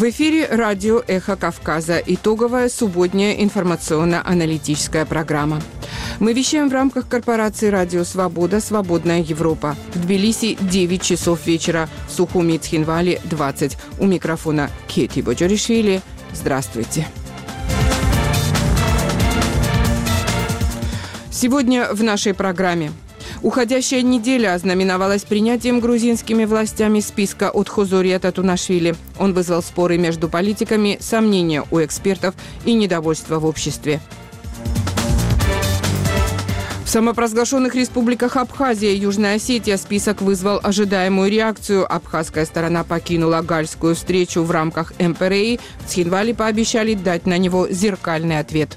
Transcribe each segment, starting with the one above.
В эфире радио «Эхо Кавказа». Итоговая субботняя информационно-аналитическая программа. Мы вещаем в рамках корпорации «Радио Свобода. Свободная Европа». В Тбилиси 9 часов вечера, в Сухуми и Цхинвале 20. У микрофона Кети Боджоришвили. Здравствуйте. Сегодня в нашей программе. Уходящая неделя ознаменовалась принятием грузинскими властями списка от Хозурия Татунашвили. Он вызвал споры между политиками, сомнения у экспертов и недовольство в обществе. В самопровозглашенных республиках Абхазия и Южная Осетия список вызвал ожидаемую реакцию. Абхазская сторона покинула гальскую встречу в рамках МПРИ. В Цхинвале пообещали дать на него зеркальный ответ.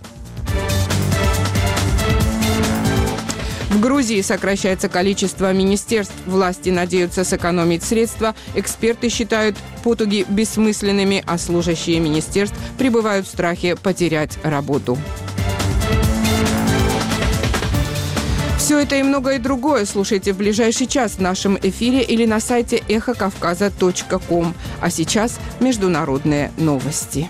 В Грузии сокращается количество министерств. Власти надеются сэкономить средства. Эксперты считают потуги бессмысленными, а служащие министерств пребывают в страхе потерять работу. Все это и многое другое слушайте в ближайший час в нашем эфире или на сайте эхокавказа.ком. А сейчас международные новости.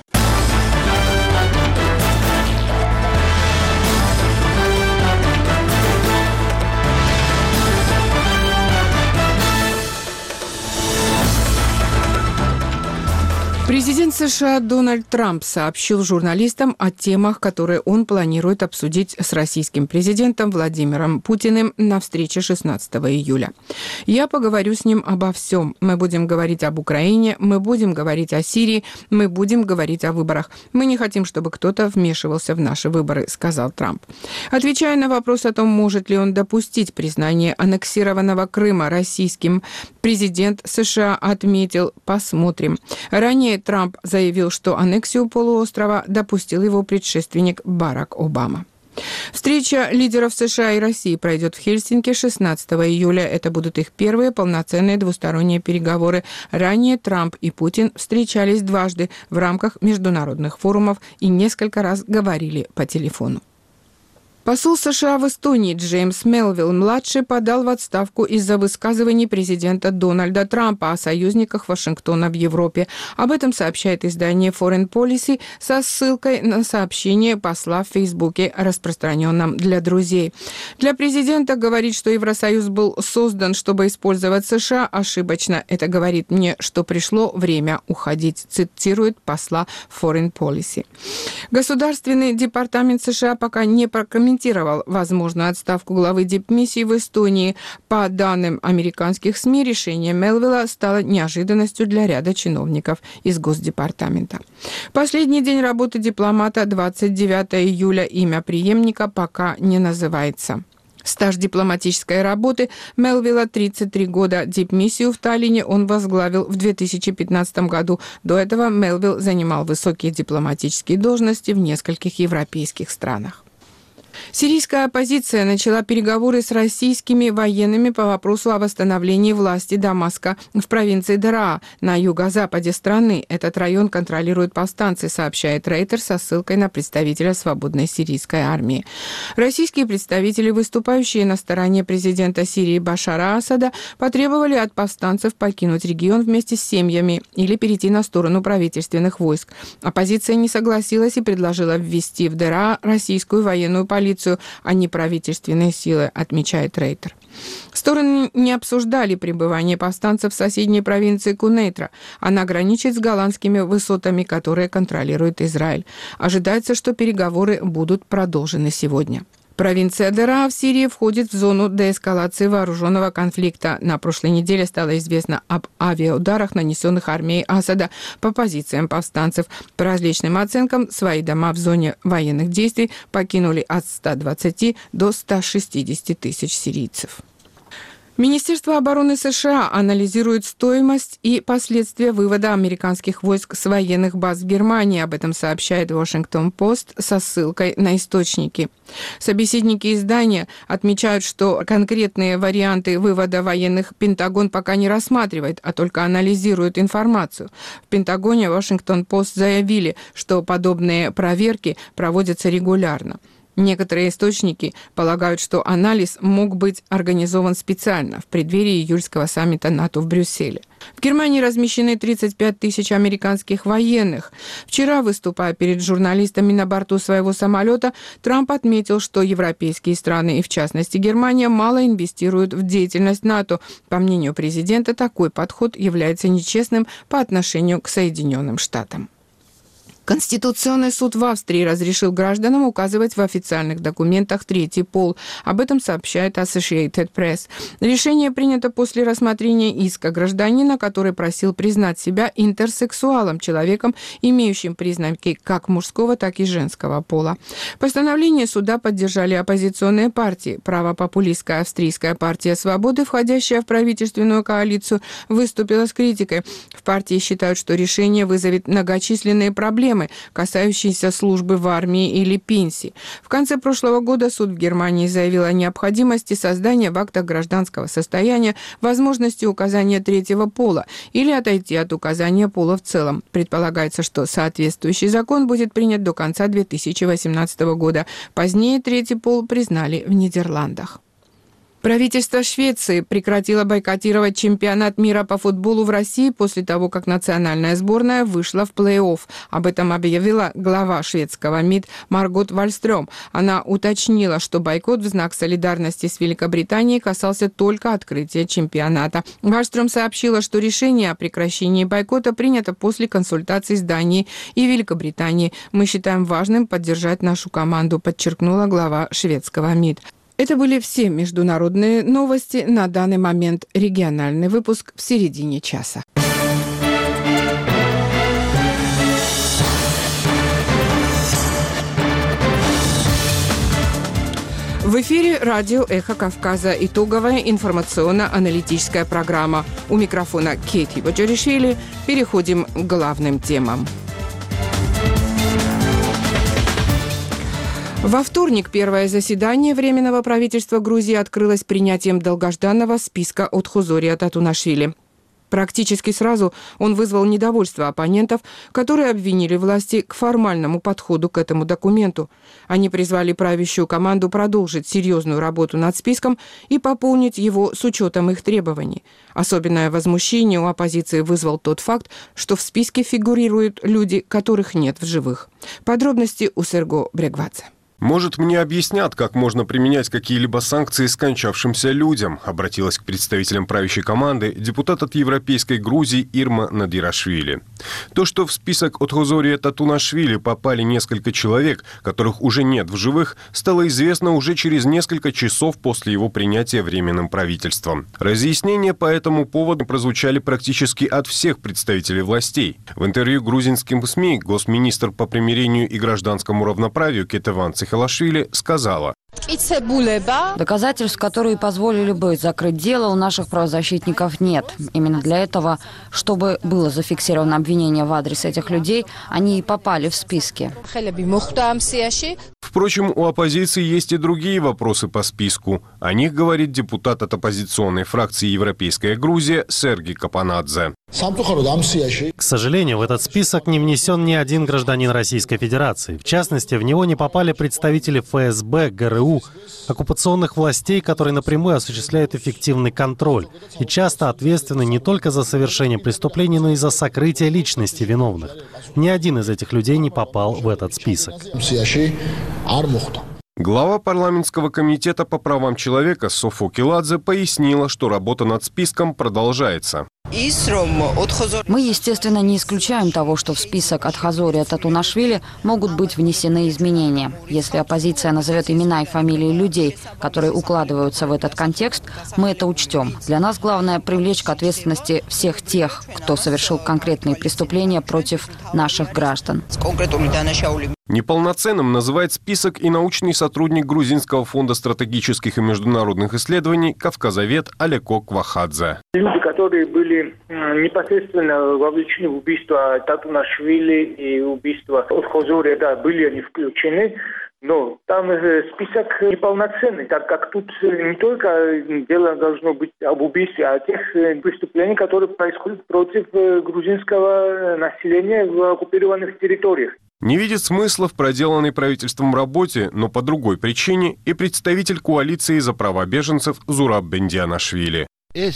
Президент США Дональд Трамп сообщил журналистам о темах, которые он планирует обсудить с российским президентом Владимиром Путиным на встрече 16 июля. «Я поговорю с ним обо всем. Мы будем говорить об Украине, мы будем говорить о Сирии, мы будем говорить о выборах. Мы не хотим, чтобы кто-то вмешивался в наши выборы», — сказал Трамп. Отвечая на вопрос о том, может ли он допустить признание аннексированного Крыма российским, президент США отметил: «Посмотрим». Ранее Трамп заявил, что аннексию полуострова допустил его предшественник Барак Обама. Встреча лидеров США и России пройдет в Хельсинки 16 июля. Это будут их первые полноценные двусторонние переговоры. Ранее Трамп и Путин встречались дважды в рамках международных форумов и несколько раз говорили по телефону. Посол США в Эстонии Джеймс Мелвилл-младший подал в отставку из-за высказываний президента Дональда Трампа о союзниках Вашингтона в Европе. Об этом сообщает издание Foreign Policy со ссылкой на сообщение посла в Фейсбуке, распространенном для друзей. Для президента говорить, что Евросоюз был создан, чтобы использовать США, ошибочно. Это говорит мне, что пришло время уходить, цитирует посла Foreign Policy. Государственный департамент США пока не прокомментировал возможную отставку главы дипмиссии в Эстонии. По данным американских СМИ, решение Мелвилла стало неожиданностью для ряда чиновников из Госдепартамента. Последний день работы дипломата, 29 июля, имя преемника пока не называется. Стаж дипломатической работы Мелвилла 33 года. Дипмиссию в Таллине он возглавил в 2015 году. До этого Мелвилл занимал высокие дипломатические должности в нескольких европейских странах. Сирийская оппозиция начала переговоры с российскими военными по вопросу о восстановлении власти Дамаска в провинции Дараа на юго-западе страны. Этот район контролируют повстанцы, сообщает Рейтер со ссылкой на представителя свободной сирийской армии. Российские представители, выступающие на стороне президента Сирии Башара Асада, потребовали от повстанцев покинуть регион вместе с семьями или перейти на сторону правительственных войск. Оппозиция не согласилась и предложила ввести в Дараа российскую военную полицию, а не правительственные силы, отмечает Рейтер. Стороны не обсуждали пребывание повстанцев в соседней провинции Кунейтра. Она граничит с голландскими высотами, которые контролирует Израиль. Ожидается, что переговоры будут продолжены сегодня. Провинция Дараа в Сирии входит в зону деэскалации вооруженного конфликта. На прошлой неделе стало известно об авиаударах, нанесенных армией Асада по позициям повстанцев. По различным оценкам, свои дома в зоне военных действий покинули от 120 до 160 тысяч сирийцев. Министерство обороны США анализирует стоимость и последствия вывода американских войск с военных баз в Германии. Об этом сообщает Washington-Post со ссылкой на источники. Собеседники издания отмечают, что конкретные варианты вывода военных Пентагон пока не рассматривает, а только анализирует информацию. В Пентагоне Washington-Post заявили, что подобные проверки проводятся регулярно. Некоторые источники полагают, что анализ мог быть организован специально в преддверии июльского саммита НАТО в Брюсселе. В Германии размещены 35 тысяч американских военных. Вчера, выступая перед журналистами на борту своего самолета, Трамп отметил, что европейские страны, и в частности Германия, мало инвестируют в деятельность НАТО. По мнению президента, такой подход является нечестным по отношению к Соединенным Штатам. Конституционный суд в Австрии разрешил гражданам указывать в официальных документах третий пол. Об этом сообщает Associated Press. Решение принято после рассмотрения иска гражданина, который просил признать себя интерсексуалом, человеком, имеющим признаки как мужского, так и женского пола. Постановление суда поддержали оппозиционные партии. Правопопулистская австрийская партия «Свободы», входящая в правительственную коалицию, выступила с критикой. В партии считают, что решение вызовет многочисленные проблемы, касающиеся службы в армии или пенсии. В конце прошлого года суд в Германии заявил о необходимости создания в актах гражданского состояния возможности указания третьего пола или отойти от указания пола в целом. Предполагается, что соответствующий закон будет принят до конца 2018 года. Позднее третий пол признали в Нидерландах. Правительство Швеции прекратило бойкотировать чемпионат мира по футболу в России после того, как национальная сборная вышла в плей-офф. Об этом объявила глава шведского МИД Маргот Вальстрём. Она уточнила, что бойкот в знак солидарности с Великобританией касался только открытия чемпионата. Вальстрём сообщила, что решение о прекращении бойкота принято после консультаций с Данией и Великобританией. «Мы считаем важным поддержать нашу команду», подчеркнула глава шведского МИД. Это были все международные новости на данный момент. Региональный выпуск в середине часа. В эфире радио «Эхо Кавказа». Итоговая информационно-аналитическая программа. У микрофона Кейти Боджоришвили. Переходим к главным темам. Во вторник первое заседание Временного правительства Грузии открылось принятием долгожданного списка от Отхозория Татунашвили. Практически сразу он вызвал недовольство оппонентов, которые обвинили власти к формальному подходу к этому документу. Они призвали правящую команду продолжить серьезную работу над списком и пополнить его с учетом их требований. Особенное возмущение у оппозиции вызвал тот факт, что в списке фигурируют люди, которых нет в живых. Подробности у Серго Брегвадзе. «Может, мне объяснят, как можно применять какие-либо санкции скончавшимся людям?» обратилась к представителям правящей команды депутат от Европейской Грузии Ирма Надирашвили. То, что в список Отхозория Татунашвили попали несколько человек, которых уже нет в живых, стало известно уже через несколько часов после его принятия Временным правительством. Разъяснения по этому поводу прозвучали практически от всех представителей властей. В интервью грузинским СМИ госминистр по примирению и гражданскому равноправию Кетеван Цихалашвили сказала: «Доказательств, которые позволили бы закрыть дело, у наших правозащитников нет. Именно для этого, чтобы было зафиксировано обвинение в адрес этих людей, они и попали в списки». Впрочем, у оппозиции есть и другие вопросы по списку. О них говорит депутат от оппозиционной фракции «Европейская Грузия» Сергей Капанадзе. К сожалению, в этот список не внесен ни один гражданин Российской Федерации. В частности, в него не попали представители ФСБ, ГРУ, оккупационных властей, которые напрямую осуществляют эффективный контроль и часто ответственны не только за совершение преступлений, но и за сокрытие личности виновных. Ни один из этих людей не попал в этот список. Глава парламентского комитета по правам человека Софо Киладзе пояснила, что работа над списком продолжается. Мы, естественно, не исключаем того, что в список Отхозория Татунашвили могут быть внесены изменения. Если оппозиция назовет имена и фамилии людей, которые укладываются в этот контекст, мы это учтем. Для нас главное привлечь к ответственности всех тех, кто совершил конкретные преступления против наших граждан. Неполноценным называет список и научный сотрудник Грузинского фонда стратегических и международных исследований «Кавказовед» Алеко Квахадзе. Люди, которые были непосредственно вовлечены в убийство Татунашвили и убийство Отхозория, да, были они включены. Но там список неполноценный, так как тут не только дело должно быть об убийстве, а о тех преступлениях, которые происходят против грузинского населения в оккупированных территориях. Не видит смысла в проделанной правительством работе, но по другой причине и представитель коалиции за права беженцев Зураб Бендианашвили.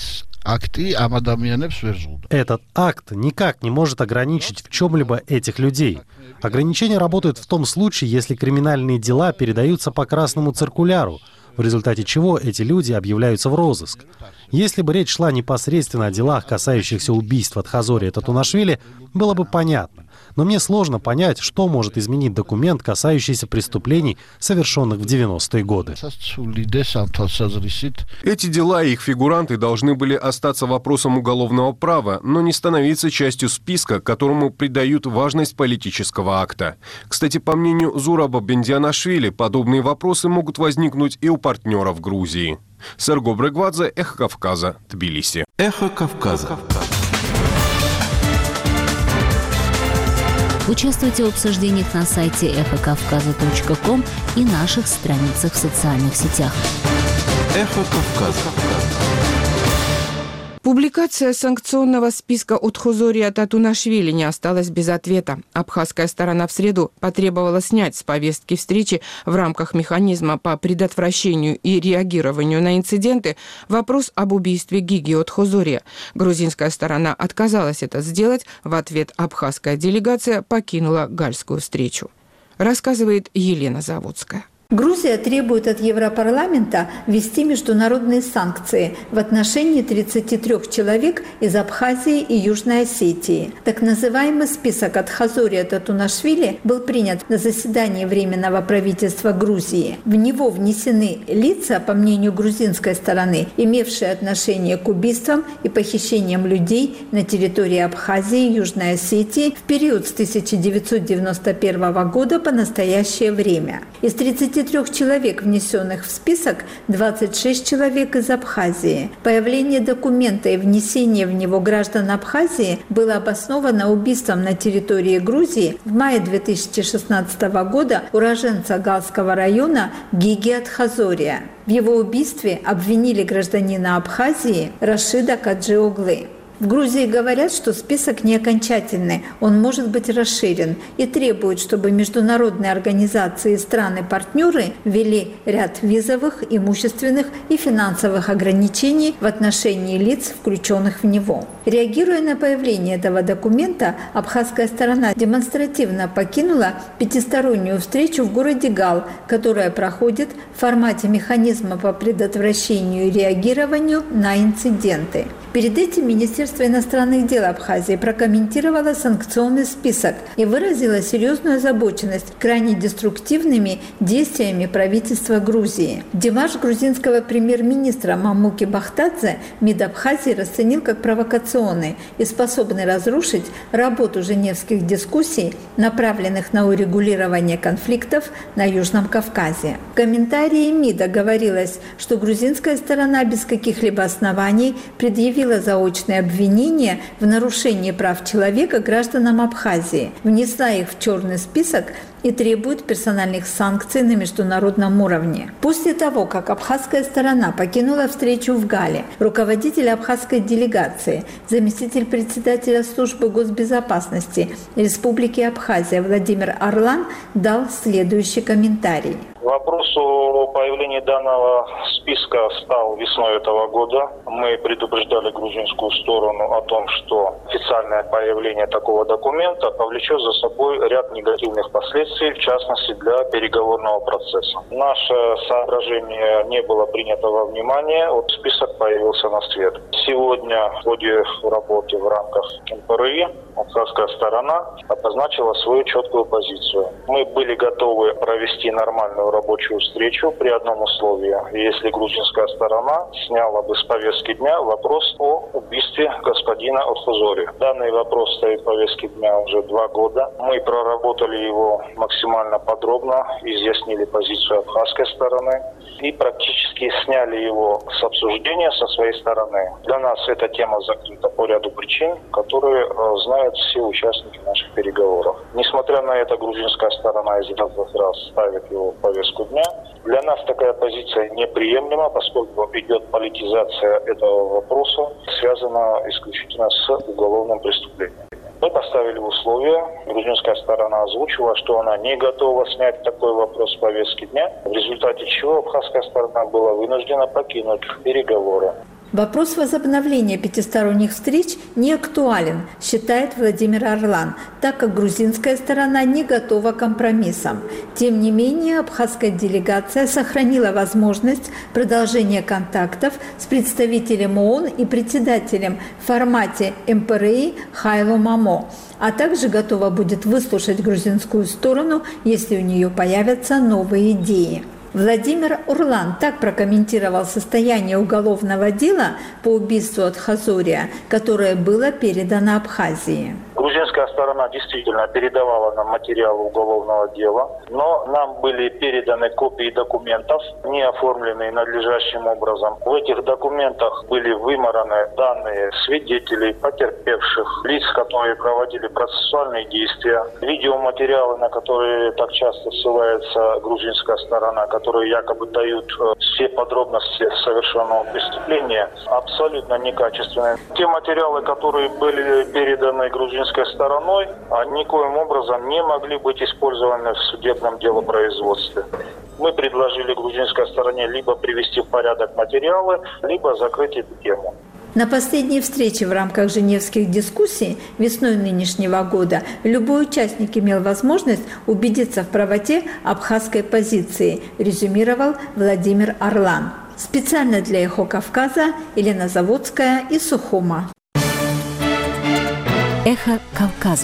Этот акт никак не может ограничить в чем-либо этих людей. Ограничения работают в том случае, если криминальные дела передаются по красному циркуляру, в результате чего эти люди объявляются в розыск. Если бы речь шла непосредственно о делах, касающихся убийства Атхазори Татунашвили, было бы понятно. Но мне сложно понять, что может изменить документ, касающийся преступлений, совершенных в 90-е годы. Эти дела и их фигуранты должны были остаться вопросом уголовного права, но не становиться частью списка, которому придают важность политического акта. Кстати, по мнению Зураба Бендианашвили, подобные вопросы могут возникнуть и у партнеров Грузии. Серго Брегвадзе, Эхо Кавказа, Тбилиси. Эхо Кавказа. Участвуйте в обсуждениях на сайте эхокавказа.ком и наших страницах в социальных сетях. Эхо Кавказа. Публикация санкционного списка Отхозория Татунашвили не осталась без ответа. Абхазская сторона в среду потребовала снять с повестки встречи в рамках механизма по предотвращению и реагированию на инциденты вопрос об убийстве Гиги Отхозория. Грузинская сторона отказалась это сделать. В ответ абхазская делегация покинула гальскую встречу. Рассказывает Елена Заводская. Грузия требует от Европарламента ввести международные санкции в отношении 33 человек из Абхазии и Южной Осетии. Так называемый список Атхазория Татунашвили был принят на заседании Временного правительства Грузии. В него внесены лица, по мнению грузинской стороны, имевшие отношение к убийствам и похищениям людей на территории Абхазии и Южной Осетии в период с 1991 года по настоящее время. Из 33 человек, внесенных в список, 26 человек из Абхазии. Появление документа и внесение в него граждан Абхазии было обосновано убийством на территории Грузии в мае 2016 года уроженца Галского района Гиги Атхазория. В его убийстве обвинили гражданина Абхазии Рашида Каджиоглы. В Грузии говорят, что список не окончательный, он может быть расширен и требуют, чтобы международные организации и страны-партнеры ввели ряд визовых, имущественных и финансовых ограничений в отношении лиц, включенных в него. Реагируя на появление этого документа, абхазская сторона демонстративно покинула пятистороннюю встречу в городе Гал, которая проходит в формате механизма по предотвращению и реагированию на инциденты. Перед этим Министерство иностранных дел Абхазии прокомментировало санкционный список и выразило серьезную озабоченность крайне деструктивными действиями правительства Грузии. Демарш грузинского премьер-министра Мамуки Бахтадзе МИД Абхазии расценил как провокационный и способный разрушить работу женевских дискуссий, направленных на урегулирование конфликтов на Южном Кавказе. В комментарии МИДа говорилось, что грузинская сторона без каких-либо оснований предъявила заочные обвинения в нарушении прав человека гражданам Абхазии, внесла их в черный список и требует персональных санкций на международном уровне. После того, как абхазская сторона покинула встречу в Гале, руководитель абхазской делегации, заместитель председателя службы госбезопасности Республики Абхазия Владимир Орлан дал следующий комментарий. Вопрос о появлении данного списка стал весной этого года. Мы предупреждали грузинскую сторону о том, что официальное появление такого документа повлечет за собой ряд негативных последствий, в частности для переговорного процесса. Наше соображение не было принято во внимание, вот список появился на свет. Сегодня в ходе работы в рамках МПРИ абхазская сторона обозначила свою четкую позицию. Мы были готовы провести нормальную рабочую встречу при одном условии, если грузинская сторона сняла бы с повестки дня вопрос о убийстве господина Отхозори. Данный вопрос стоит в повестке дня уже 2 года. Мы проработали его максимально подробно, изъяснили позицию абхазской стороны и практически сняли его с обсуждения со своей стороны. Для нас эта тема закрыта по ряду причин, которые знают все участники наших переговоров. Несмотря на это, грузинская сторона из раза в раз ставит его в повестку дня. Для нас такая позиция неприемлема, поскольку идет политизация этого вопроса, связана исключительно с уголовным преступлением. Мы поставили условия. Грузинская сторона озвучила, что она не готова снять такой вопрос с повестки дня, в результате чего абхазская сторона была вынуждена покинуть переговоры. Вопрос возобновления пятисторонних встреч не актуален, считает Владимир Орлан, так как грузинская сторона не готова к компромиссам. Тем не менее, абхазская делегация сохранила возможность продолжения контактов с представителем ООН и председателем в формате МПРИ Хайло Мамо, а также готова будет выслушать грузинскую сторону, если у нее появятся новые идеи. Владимир Орлан так прокомментировал состояние уголовного дела по убийству Отхазория, которое было передано Абхазии. Грузинская сторона действительно передавала нам материалы уголовного дела, но нам были переданы копии документов, не оформленные надлежащим образом. В этих документах были вымараны данные свидетелей, потерпевших, лиц, которые проводили процессуальные действия, видеоматериалы, на которые так часто ссылается грузинская сторона, которые якобы дают все подробности совершенного преступления, абсолютно некачественные. Те материалы, которые были переданы грузинской стороной, никоим образом не могли быть использованы в судебном делопроизводстве. Мы предложили грузинской стороне либо привести в порядок материалы, либо закрыть эту тему. На последней встрече в рамках женевских дискуссий весной нынешнего года любой участник имел возможность убедиться в правоте абхазской позиции, резюмировал Владимир Орлан. Специально для «Эхо Кавказа» Елена Заводская из Сухума. Эхо Кавказа.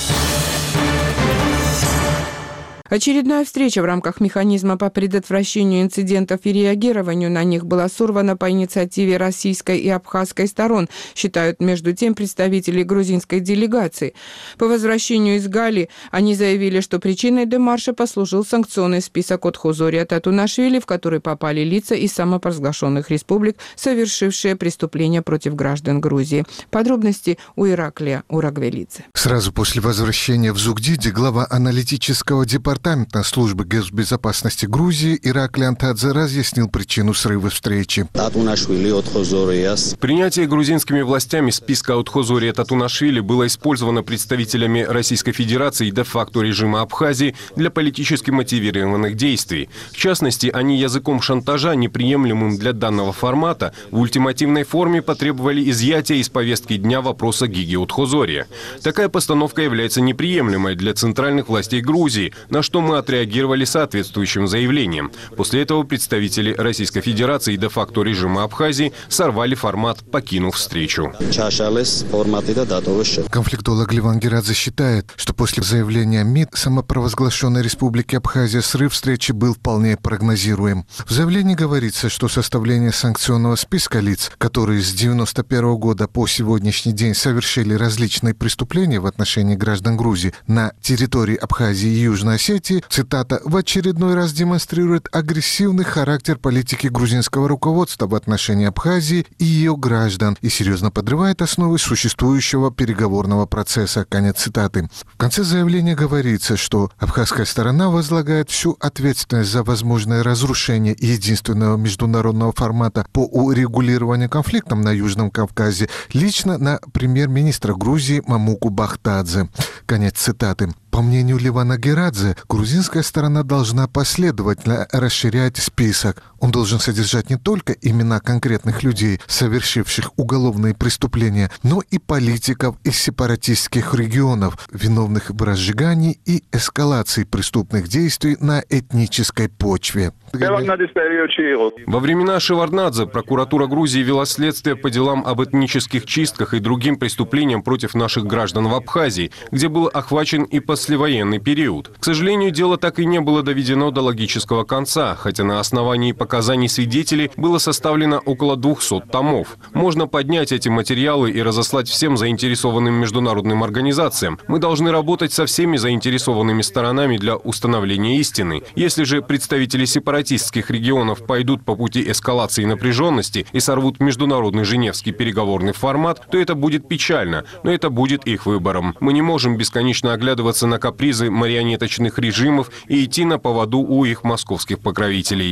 Очередная встреча в рамках механизма по предотвращению инцидентов и реагированию на них была сорвана по инициативе российской и абхазской сторон, считают между тем представители грузинской делегации. По возвращению из Гали они заявили, что причиной демарша послужил санкционный список Отхозория Татунашвили, в который попали лица из самопровозглашенных республик, совершившие преступления против граждан Грузии. Подробности у Ираклия Урагвелидзе. Сразу после возвращения в Зугдиди глава аналитического департамента службы госбезопасности Грузии Ираклий Антадзе разъяснил причину срыва встречи. Принятие грузинскими властями списка Отхозория Татунашвили было использовано представителями Российской Федерации и де-факто режима Абхазии для политически мотивированных действий. В частности, они языком шантажа, неприемлемым для данного формата, в ультимативной форме потребовали изъятия из повестки дня вопроса Гиги Отхозория. Такая постановка является неприемлемой для центральных властей Грузии, на что мы отреагировали соответствующим заявлением. После этого представители Российской Федерации и де-факто режима Абхазии сорвали формат, покинув встречу. Конфликтолог Ливан Герадзе считает, что после заявления МИД самопровозглашенной Республики Абхазия срыв встречи был вполне прогнозируем. В заявлении говорится, что составление санкционного списка лиц, которые с 1991 года по сегодняшний день совершили различные преступления в отношении граждан Грузии на территории Абхазии и Южной Осетии, цитата, в очередной раз демонстрирует агрессивный характер политики грузинского руководства в отношении Абхазии и ее граждан и серьезно подрывает основы существующего переговорного процесса. Конец цитаты. В конце заявления говорится, что абхазская сторона возлагает всю ответственность за возможное разрушение единственного международного формата по урегулированию конфликтов на Южном Кавказе лично на премьер-министра Грузии Мамуку Бахтадзе. Конец цитаты. По мнению Ливана Герадзе, грузинская сторона должна последовательно расширять список. Он должен содержать не только имена конкретных людей, совершивших уголовные преступления, но и политиков из сепаратистских регионов, виновных в разжигании и эскалации преступных действий на этнической почве. Во времена Шеварднадзе прокуратура Грузии вела следствие по делам об этнических чистках и другим преступлениям против наших граждан в Абхазии, где был охвачен и послевоенный период. К сожалению, дело так и не было доведено до логического конца, хотя на основании показаний свидетелей было составлено около 200 томов. Можно поднять эти материалы и разослать всем заинтересованным международным организациям. Мы должны работать со всеми заинтересованными сторонами для установления истины. Если же представители сепаратистских регионов пойдут по пути эскалации напряженности и сорвут международный женевский переговорный формат, то это будет печально, но это будет их выбором. Мы не можем бесконечно оглядываться на капризы марионеточных режимов и идти на поводу у их московских покровителей.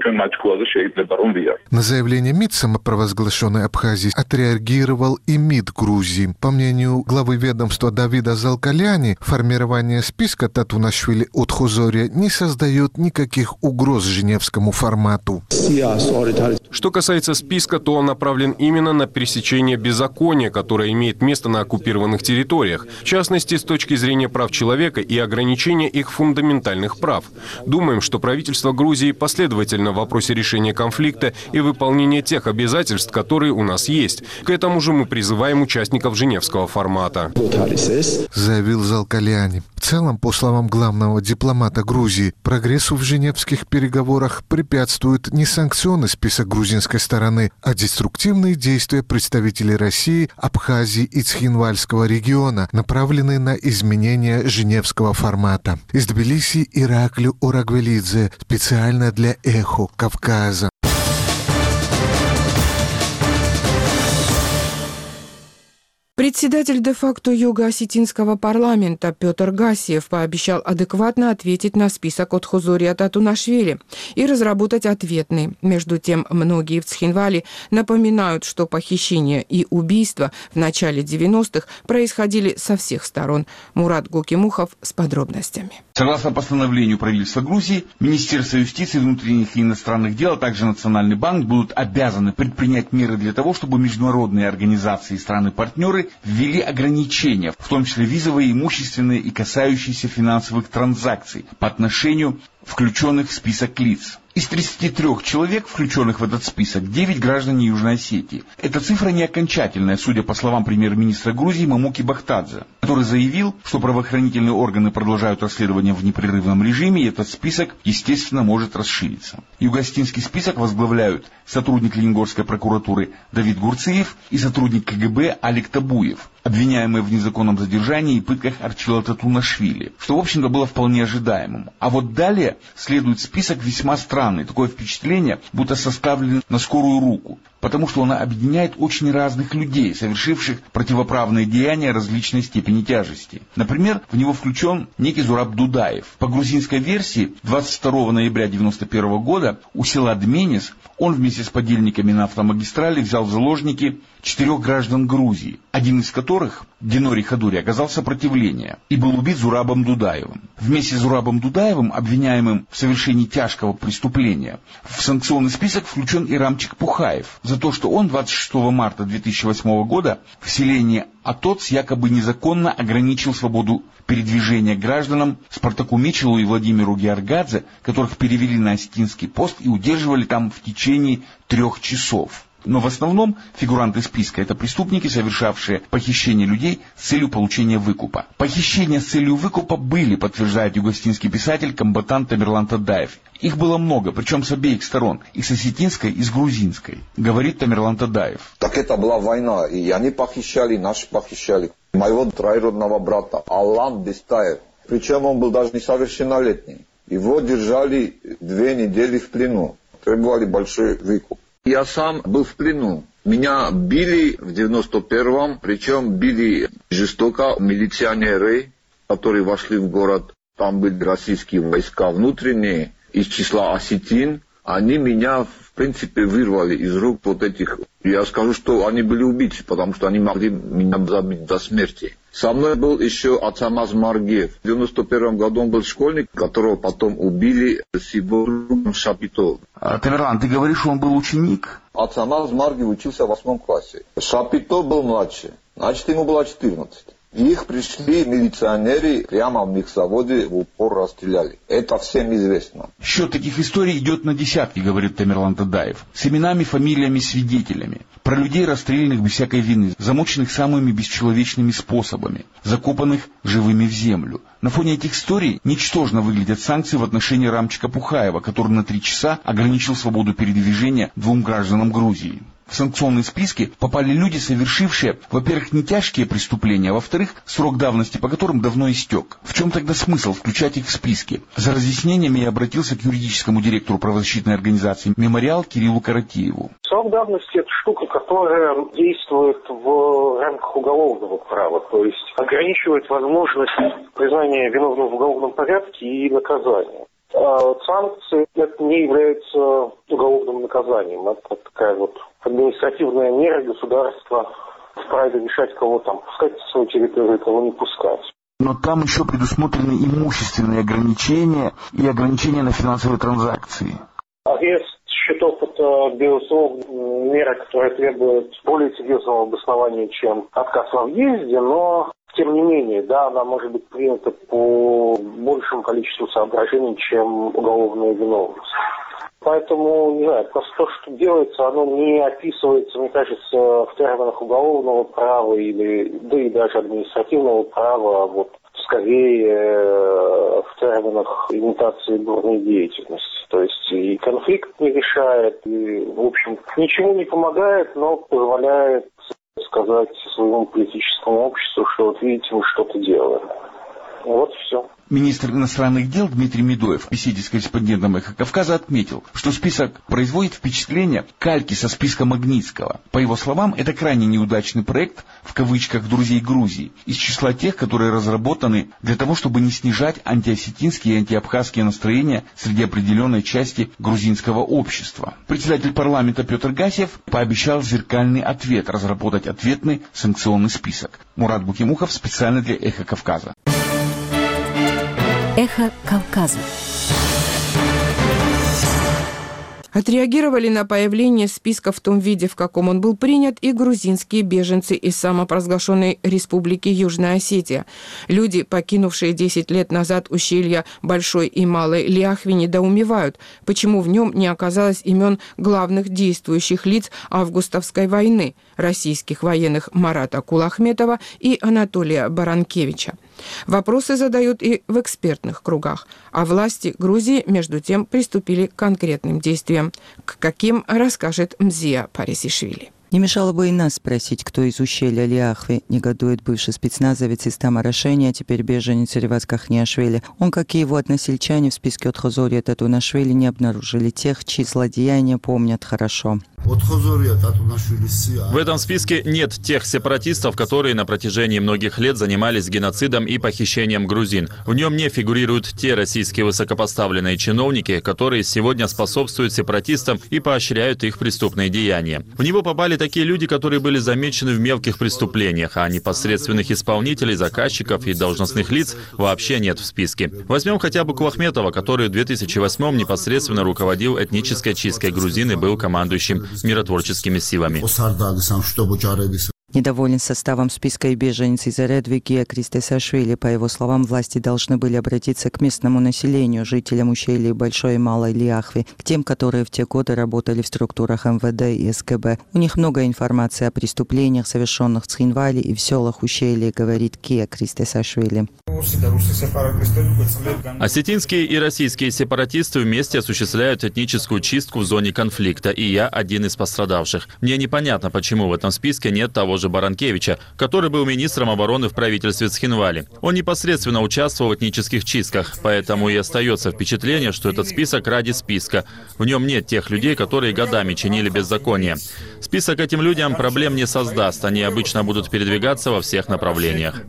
На заявление МИД самопровозглашенной Абхазии отреагировал и МИД Грузии. По мнению главы ведомства Давида Залкаляни, формирование списка Татунашвили от Хозория не создает никаких угроз женевскому формату. Что касается списка, то он направлен именно на пресечение беззакония, которое имеет место на оккупированных территориях, в частности, с точки зрения прав человека и ограничения их фундаментальных прав. Думаем, что правительство Грузии последовательно в вопросе решения конфликта и выполнения тех обязательств, которые у нас есть. К этому же мы призываем участников женевского формата. Заявил Залкаляни. В целом, по словам главного дипломата Грузии, прогрессу в женевских переговорах препятствует не санкционный список грузинской стороны, а деструктивные действия представителей России, Абхазии и Цхинвальского региона, направленные на изменение женевского формата. Из Тбилиси Ираклю Орагвелидзе, специально для «Эхо Кавказа». Председатель де-факто Юго-Осетинского парламента Петр Гассиев пообещал адекватно ответить на список от Хозория Татунашвили и разработать ответный. Между тем, многие в Цхинвале напоминают, что похищения и убийства в начале 90-х происходили со всех сторон. Мурат Гукимухов с подробностями. Согласно постановлению правительства Грузии, Министерство юстиции, внутренних и иностранных дел, а также Национальный банк будут обязаны предпринять меры для того, чтобы международные организации и страны-партнеры ввели ограничения, в том числе визовые, имущественные и касающиеся финансовых транзакций по отношению включенных в список лиц. Из 33 человек, включенных в этот список, 9 граждане Южной Осетии. Эта цифра не окончательная, судя по словам премьер-министра Грузии Мамуки Бахтадзе, который заявил, что правоохранительные органы продолжают расследование в непрерывном режиме, и этот список, естественно, может расшириться. Юго-Осетинский список возглавляют сотрудник Лениногорской прокуратуры Давид Гурциев и сотрудник КГБ Алик Табуев, обвиняемые в незаконном задержании и пытках Арчила Татунашвили, что, в общем-то, было вполне ожидаемым. А вот далее следует список весьма странный. Такое впечатление, будто составлен на скорую руку, потому что он объединяет очень разных людей, совершивших противоправные деяния различной степени тяжести. Например, в него включен некий Зураб Дудаев. По грузинской версии, 22 ноября 1991 года у села Дменис он вместе с подельниками на автомагистрали взял в заложники 4 граждан Грузии, один из которых, Динори Хадури, оказал сопротивление и был убит Зурабом Дудаевым. Вместе с Зурабом Дудаевым, обвиняемым в совершении тяжкого преступления, в санкционный список включен и Рамчик Пухаев за то, что он 26 марта 2008 года в селении Атоц якобы незаконно ограничил свободу передвижения гражданам Спартаку Мичелу и Владимиру Георгадзе, которых перевели на Осетинский пост и удерживали там в течение 3 часов. Но в основном фигуранты списка – это преступники, совершавшие похищение людей с целью получения выкупа. Похищения с целью выкупа были, подтверждает юго-осетинский писатель, комбатант Тамерлан Тадаев. Их было много, причем с обеих сторон, и с осетинской, и с грузинской, говорит Тамерлан Тадаев. Так это была война, и они похищали, наши похищали. Моего троюродного брата, Аллан Бестаев, причем он был даже несовершеннолетний. Его держали 2 недели в плену, требовали большой выкуп. Я сам был в плену. Меня били в 91-м, причем били жестоко милиционеры, которые вошли в город. Там были российские войска внутренние, из числа осетин. Они меня, в принципе, вырвали из рук вот этих. Я скажу, что они были убийцы, потому что они могли меня забить до смерти. Со мной был еще Ацамаз Маргиев. В 91 году он был школьник, которого потом убили с его другом Шапито. Тамерлан, ты говоришь, что он был ученик? Ацамаз Маргиев учился в 8 классе. Шапито был младше, значит, ему было 14. Их пришли милиционеры, прямо в мехзаводе в упор расстреляли. Это всем известно. Счет таких историй идет на десятки, говорит Тамерлан Тадаев. С именами, фамилиями, свидетелями. Про людей, расстрелянных без всякой вины, замученных самыми бесчеловечными способами, закопанных живыми в землю. На фоне этих историй ничтожно выглядят санкции в отношении Рамчика Пухаева, который на 3 часа ограничил свободу передвижения 2 гражданам Грузии. В санкционные списки попали люди, совершившие, во-первых, не тяжкие преступления, а во-вторых, срок давности по которым давно истек. В чем тогда смысл включать их в списки? За разъяснениями я обратился к юридическому директору правозащитной организации «Мемориал» Кириллу Каратееву. Срок давности – это штука, которая действует в рамках уголовного права, то есть ограничивает возможность признания виновным в уголовном порядке и наказания. Санкции это не является уголовным наказанием. Это такая вот административная мера государства вправе решать, кого там пускать на свою территорию, кого не пускать. Но там еще предусмотрены имущественные ограничения и ограничения на финансовые транзакции. Арест счетов – это, безусловно, мера, которая требует более серьезного обоснования, чем отказ во въезде, но, тем не менее, да, она может быть принята по большему количеству соображений, чем уголовная виновность. Поэтому, не знаю, просто то, что делается, оно не описывается, мне кажется, в терминах уголовного права или, да и даже административного права, а вот скорее в терминах имитации бурной деятельности. То есть и конфликт не решает, и, в общем, ничему не помогает, но позволяет сказать своему политическому обществу, что вот видите, мы что-то делаем. Вот все. Министр иностранных дел Дмитрий Медоев в беседе с корреспондентом «Эхо Кавказа» отметил, что список производит впечатление кальки со списка Магнитского. По его словам, это крайне неудачный проект, в кавычках, друзей Грузии, из числа тех, которые разработаны для того, чтобы не снижать антиосетинские и антиабхазские настроения среди определенной части грузинского общества. Председатель парламента Петр Гасев пообещал зеркальный ответ, разработать ответный санкционный список. Мурат Букимухов специально для «Эхо Кавказа». Эхо Кавказа. Отреагировали на появление списка в том виде, в каком он был принят, и грузинские беженцы из самопровозглашенной республики Южная Осетия. Люди, покинувшие 10 лет назад ущелья Большой и Малой Ляхви, недоумевают, почему в нем не оказалось имен главных действующих лиц августовской войны, российских военных Марата Кулахметова и Анатолия Баранкевича. Вопросы задают и в экспертных кругах, а власти Грузии, между тем, приступили к конкретным действиям. К каким, расскажет Мзия Парисишвили. Не мешало бы и нас спросить, кто из ущелья Ляхви, негодует бывший спецназовец из Тамарашени, а теперь беженец Реваз Кахниашвили. Он, как и его односельчане, в списке Отхозория Татунашвили не обнаружили тех, чьи злодеяния помнят хорошо. В этом списке нет тех сепаратистов, которые на протяжении многих лет занимались геноцидом и похищением грузин. В нем не фигурируют те российские высокопоставленные чиновники, которые сегодня способствуют сепаратистам и поощряют их преступные деяния. В него попали такие люди, которые были замечены в мелких преступлениях, а непосредственных исполнителей, заказчиков и должностных лиц вообще нет в списке. Возьмем хотя бы Кулахметова, который в 2008-м непосредственно руководил этнической чисткой грузин и был командующим миротворческими силами. Недоволен составом списка и беженец из Редвиги Кристесашвили. По его словам, власти должны были обратиться к местному населению, жителям ущелья Большой и Малой Ляхви, к тем, которые в те годы работали в структурах МВД и СКБ. У них много информации о преступлениях, совершенных в Цхинвале и в селах ущелья, говорит Кия Кристесашвили. Осетинские и российские сепаратисты вместе осуществляют этническую чистку в зоне конфликта, и я один из пострадавших. Мне непонятно, почему в этом списке нет того же Баранкевича, который был министром обороны в правительстве Цхинвали. Он непосредственно участвовал в этнических чистках, поэтому и остается впечатление, что этот список ради списка. В нем нет тех людей, которые годами чинили беззаконие. Список этим людям проблем не создаст, они обычно будут передвигаться во всех направлениях.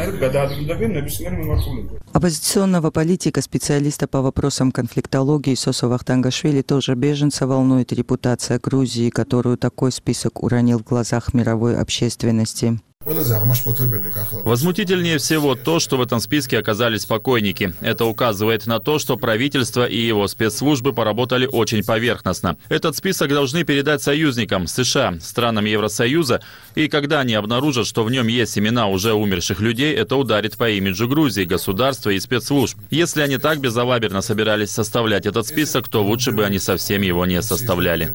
Оппозиционного политика, специалиста по вопросам конфликтологии Сосо Вахтангашвили тоже беженца волнует репутация Грузии, которую такой список уронил в глазах мировой общественности. Возмутительнее всего то, что в этом списке оказались покойники. Это указывает на то, что правительство и его спецслужбы поработали очень поверхностно. Этот список должны передать союзникам США, странам Евросоюза, и когда они обнаружат, что в нем есть имена уже умерших людей, это ударит по имиджу Грузии, государства и спецслужб. Если они так безалаберно собирались составлять этот список, то лучше бы они совсем его не составляли.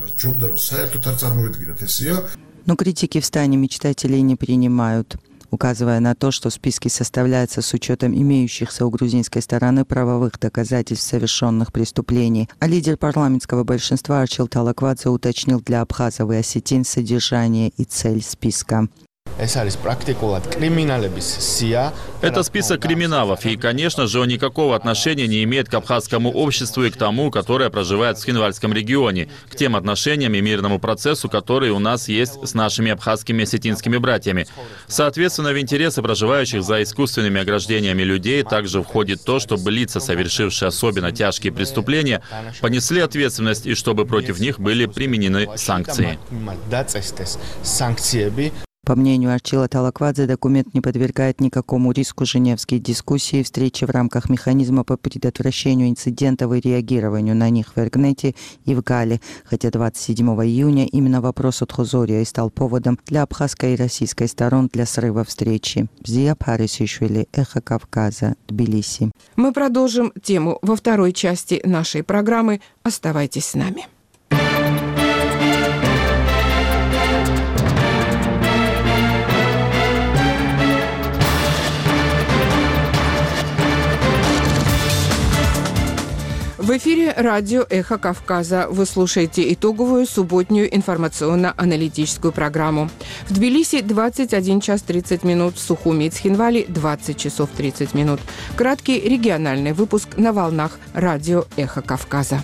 Но критики в стане мечтателей не принимают, указывая на то, что списки составляются с учетом имеющихся у грузинской стороны правовых доказательств совершенных преступлений. А лидер парламентского большинства Арчил Талаквадзе уточнил для абхазов и осетин содержание и цель списка. Это список криминалов, и, конечно же, он никакого отношения не имеет к абхазскому обществу и к тому, которое проживает в Схинвальском регионе, к тем отношениям и мирному процессу, который у нас есть с нашими абхазскими осетинскими братьями. Соответственно, в интересы проживающих за искусственными ограждениями людей также входит то, чтобы лица, совершившие особенно тяжкие преступления, понесли ответственность и чтобы против них были применены санкции. По мнению Арчила Талаквадзе, документ не подвергает никакому риску женевские дискуссии и встречи в рамках механизма по предотвращению инцидентов и реагированию на них в Эргнете и в Гале, хотя 27 июня именно вопрос от Хозория и стал поводом для абхазской и российской сторон для срыва встречи. Зия Парисишвили, Эхо Кавказа, Тбилиси. Мы продолжим тему во второй части нашей программы. Оставайтесь с нами. В эфире радио «Эхо Кавказа». Вы слушаете итоговую субботнюю информационно-аналитическую программу. В Тбилиси 21 час 30 минут, в Сухуми и Цхинвали 20 часов 30 минут. Краткий региональный выпуск на волнах радио «Эхо Кавказа».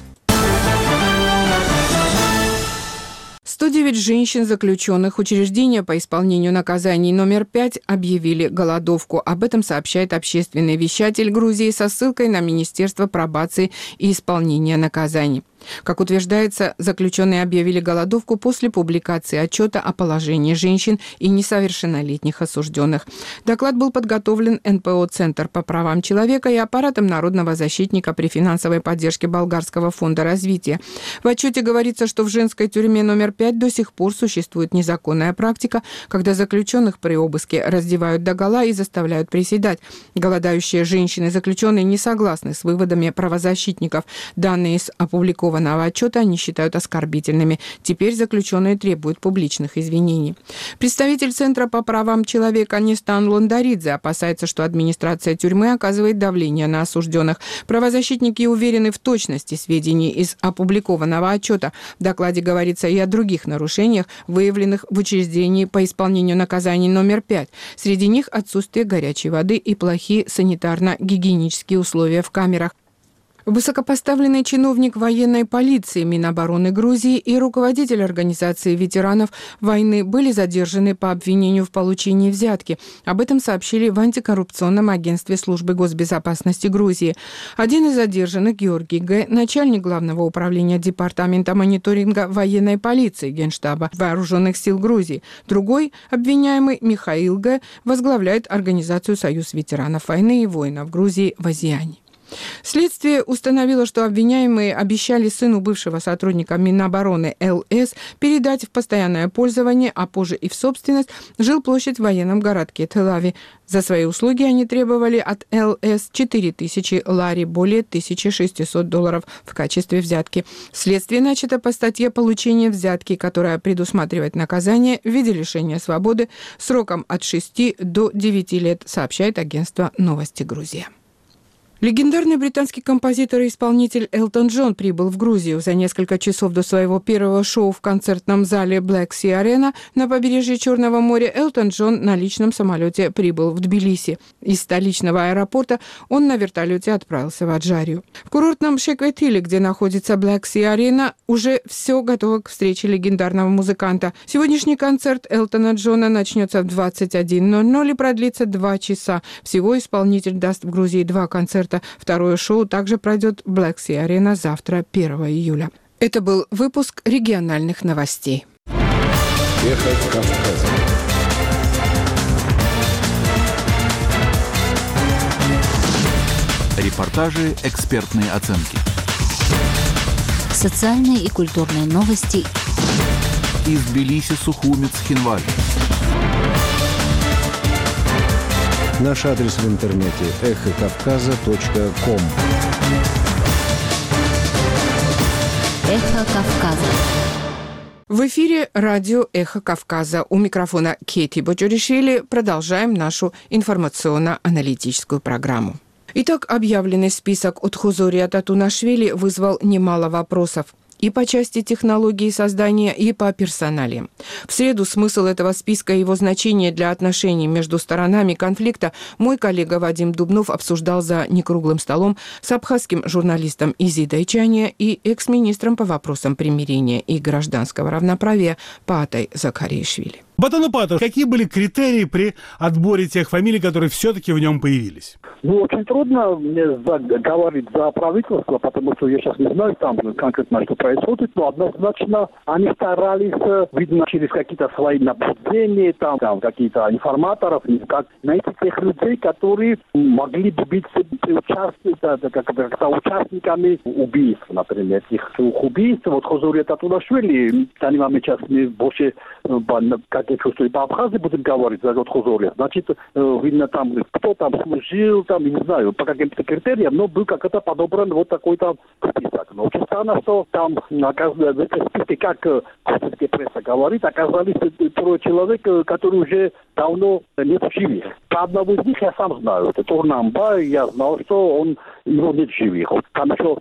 109 женщин, заключенных учреждения по исполнению наказаний номер 5, объявили голодовку. Об этом сообщает общественный вещатель Грузии со ссылкой на Министерство пробации и исполнения наказаний. Как утверждается, заключенные объявили голодовку после публикации отчета о положении женщин и несовершеннолетних осужденных. Доклад был подготовлен НПО «Центр по правам человека» и аппаратом Народного защитника при финансовой поддержке Болгарского фонда развития. В отчете говорится, что в женской тюрьме номер 5 до сих пор существует незаконная практика, когда заключенных при обыске раздевают догола и заставляют приседать. Голодающие женщины-заключенные не согласны с выводами правозащитников. Данные из опубликованного отчета они считают оскорбительными. Теперь заключенные требуют публичных извинений. Представитель Центра по правам человека Нестан Лондаридзе опасается, что администрация тюрьмы оказывает давление на осужденных. Правозащитники уверены в точности сведений из опубликованного отчета. В докладе говорится и о других нарушениях, выявленных в учреждении по исполнению наказаний номер 5. Среди них отсутствие горячей воды и плохие санитарно-гигиенические условия в камерах. Высокопоставленный чиновник военной полиции Минобороны Грузии и руководитель организации ветеранов войны были задержаны по обвинению в получении взятки. Об этом сообщили в антикоррупционном агентстве службы госбезопасности Грузии. Один из задержанных, Георгий Г., начальник главного управления департамента мониторинга военной полиции Генштаба Вооруженных сил Грузии. Другой, обвиняемый Михаил Г., возглавляет организацию «Союз ветеранов войны и воинов Грузии» в Азиане. Следствие установило, что обвиняемые обещали сыну бывшего сотрудника Минобороны ЛС передать в постоянное пользование, а позже и в собственность, жилплощадь в военном городке Телави. За свои услуги они требовали от ЛС 4000 лари, более $1600 в качестве взятки. Следствие начато по статье «Получение взятки», которая предусматривает наказание в виде лишения свободы сроком от 6 до 9 лет, сообщает агентство «Новости Грузия». Легендарный британский композитор и исполнитель Элтон Джон прибыл в Грузию. За несколько часов до своего первого шоу в концертном зале Black Sea Arena на побережье Черного моря Элтон Джон на личном самолете прибыл в Тбилиси. Из столичного аэропорта он на вертолете отправился в Аджарию. В курортном Шекветиле, где находится Black Sea Arena, уже все готово к встрече легендарного музыканта. Сегодняшний концерт Элтона Джона начнется в 21:00 и продлится 2 часа. Всего исполнитель даст в Грузии 2 концерта. Второе шоу также пройдет в Black Sea Arena завтра, 1 июля. Это был выпуск региональных новостей. Эхо Кавказа. Репортажи, экспертные оценки. Социальные и культурные новости. Из Тбилиси, Сухуми, Цхинвали. Наш адрес в интернете эхокавказа.ком. Эхо Кавказа. В эфире радио «Эхо Кавказа». У микрофона Кейти Боджоришвили. Продолжаем нашу информационно-аналитическую программу. Итак, объявленный список от Хозория Татунашвили вызвал немало вопросов. и по части технологии создания, и по персоналиям. В среду смысл этого списка и его значение для отношений между сторонами конфликта мой коллега Вадим Дубнов обсуждал за некруглым столом с абхазским журналистом Изидой Чане и экс-министром по вопросам примирения и гражданского равноправия Паатой Закариишвили. Батон Паатов, какие были критерии при отборе тех фамилий, которые все-таки в нем появились? Очень трудно мне говорить за правительство, потому что я сейчас не знаю там конкретно, что происходит, но однозначно они старались, видно, через какие-то свои наблюдения, там какие-то информаторов, найти тех людей, которые могли бы быть участниками убийств, например, этих двух убийств. Вот Хозуре Татунашвили, они вам сейчас больше, как я чувствую, по Абхазии будем говорить, за год Хозуре. Значит, видно там, кто там служил, там, не знаю, по каким-то критериям, но был как-то подобран вот такой-то список. Но очень странно, что там, оказывается, в этом списке, как косовская пресса говорит, оказались трое человек, которые уже давно нет в живых. По одному из них я сам знаю. Это Турнамба, я знал, что его нет в живых. Там еще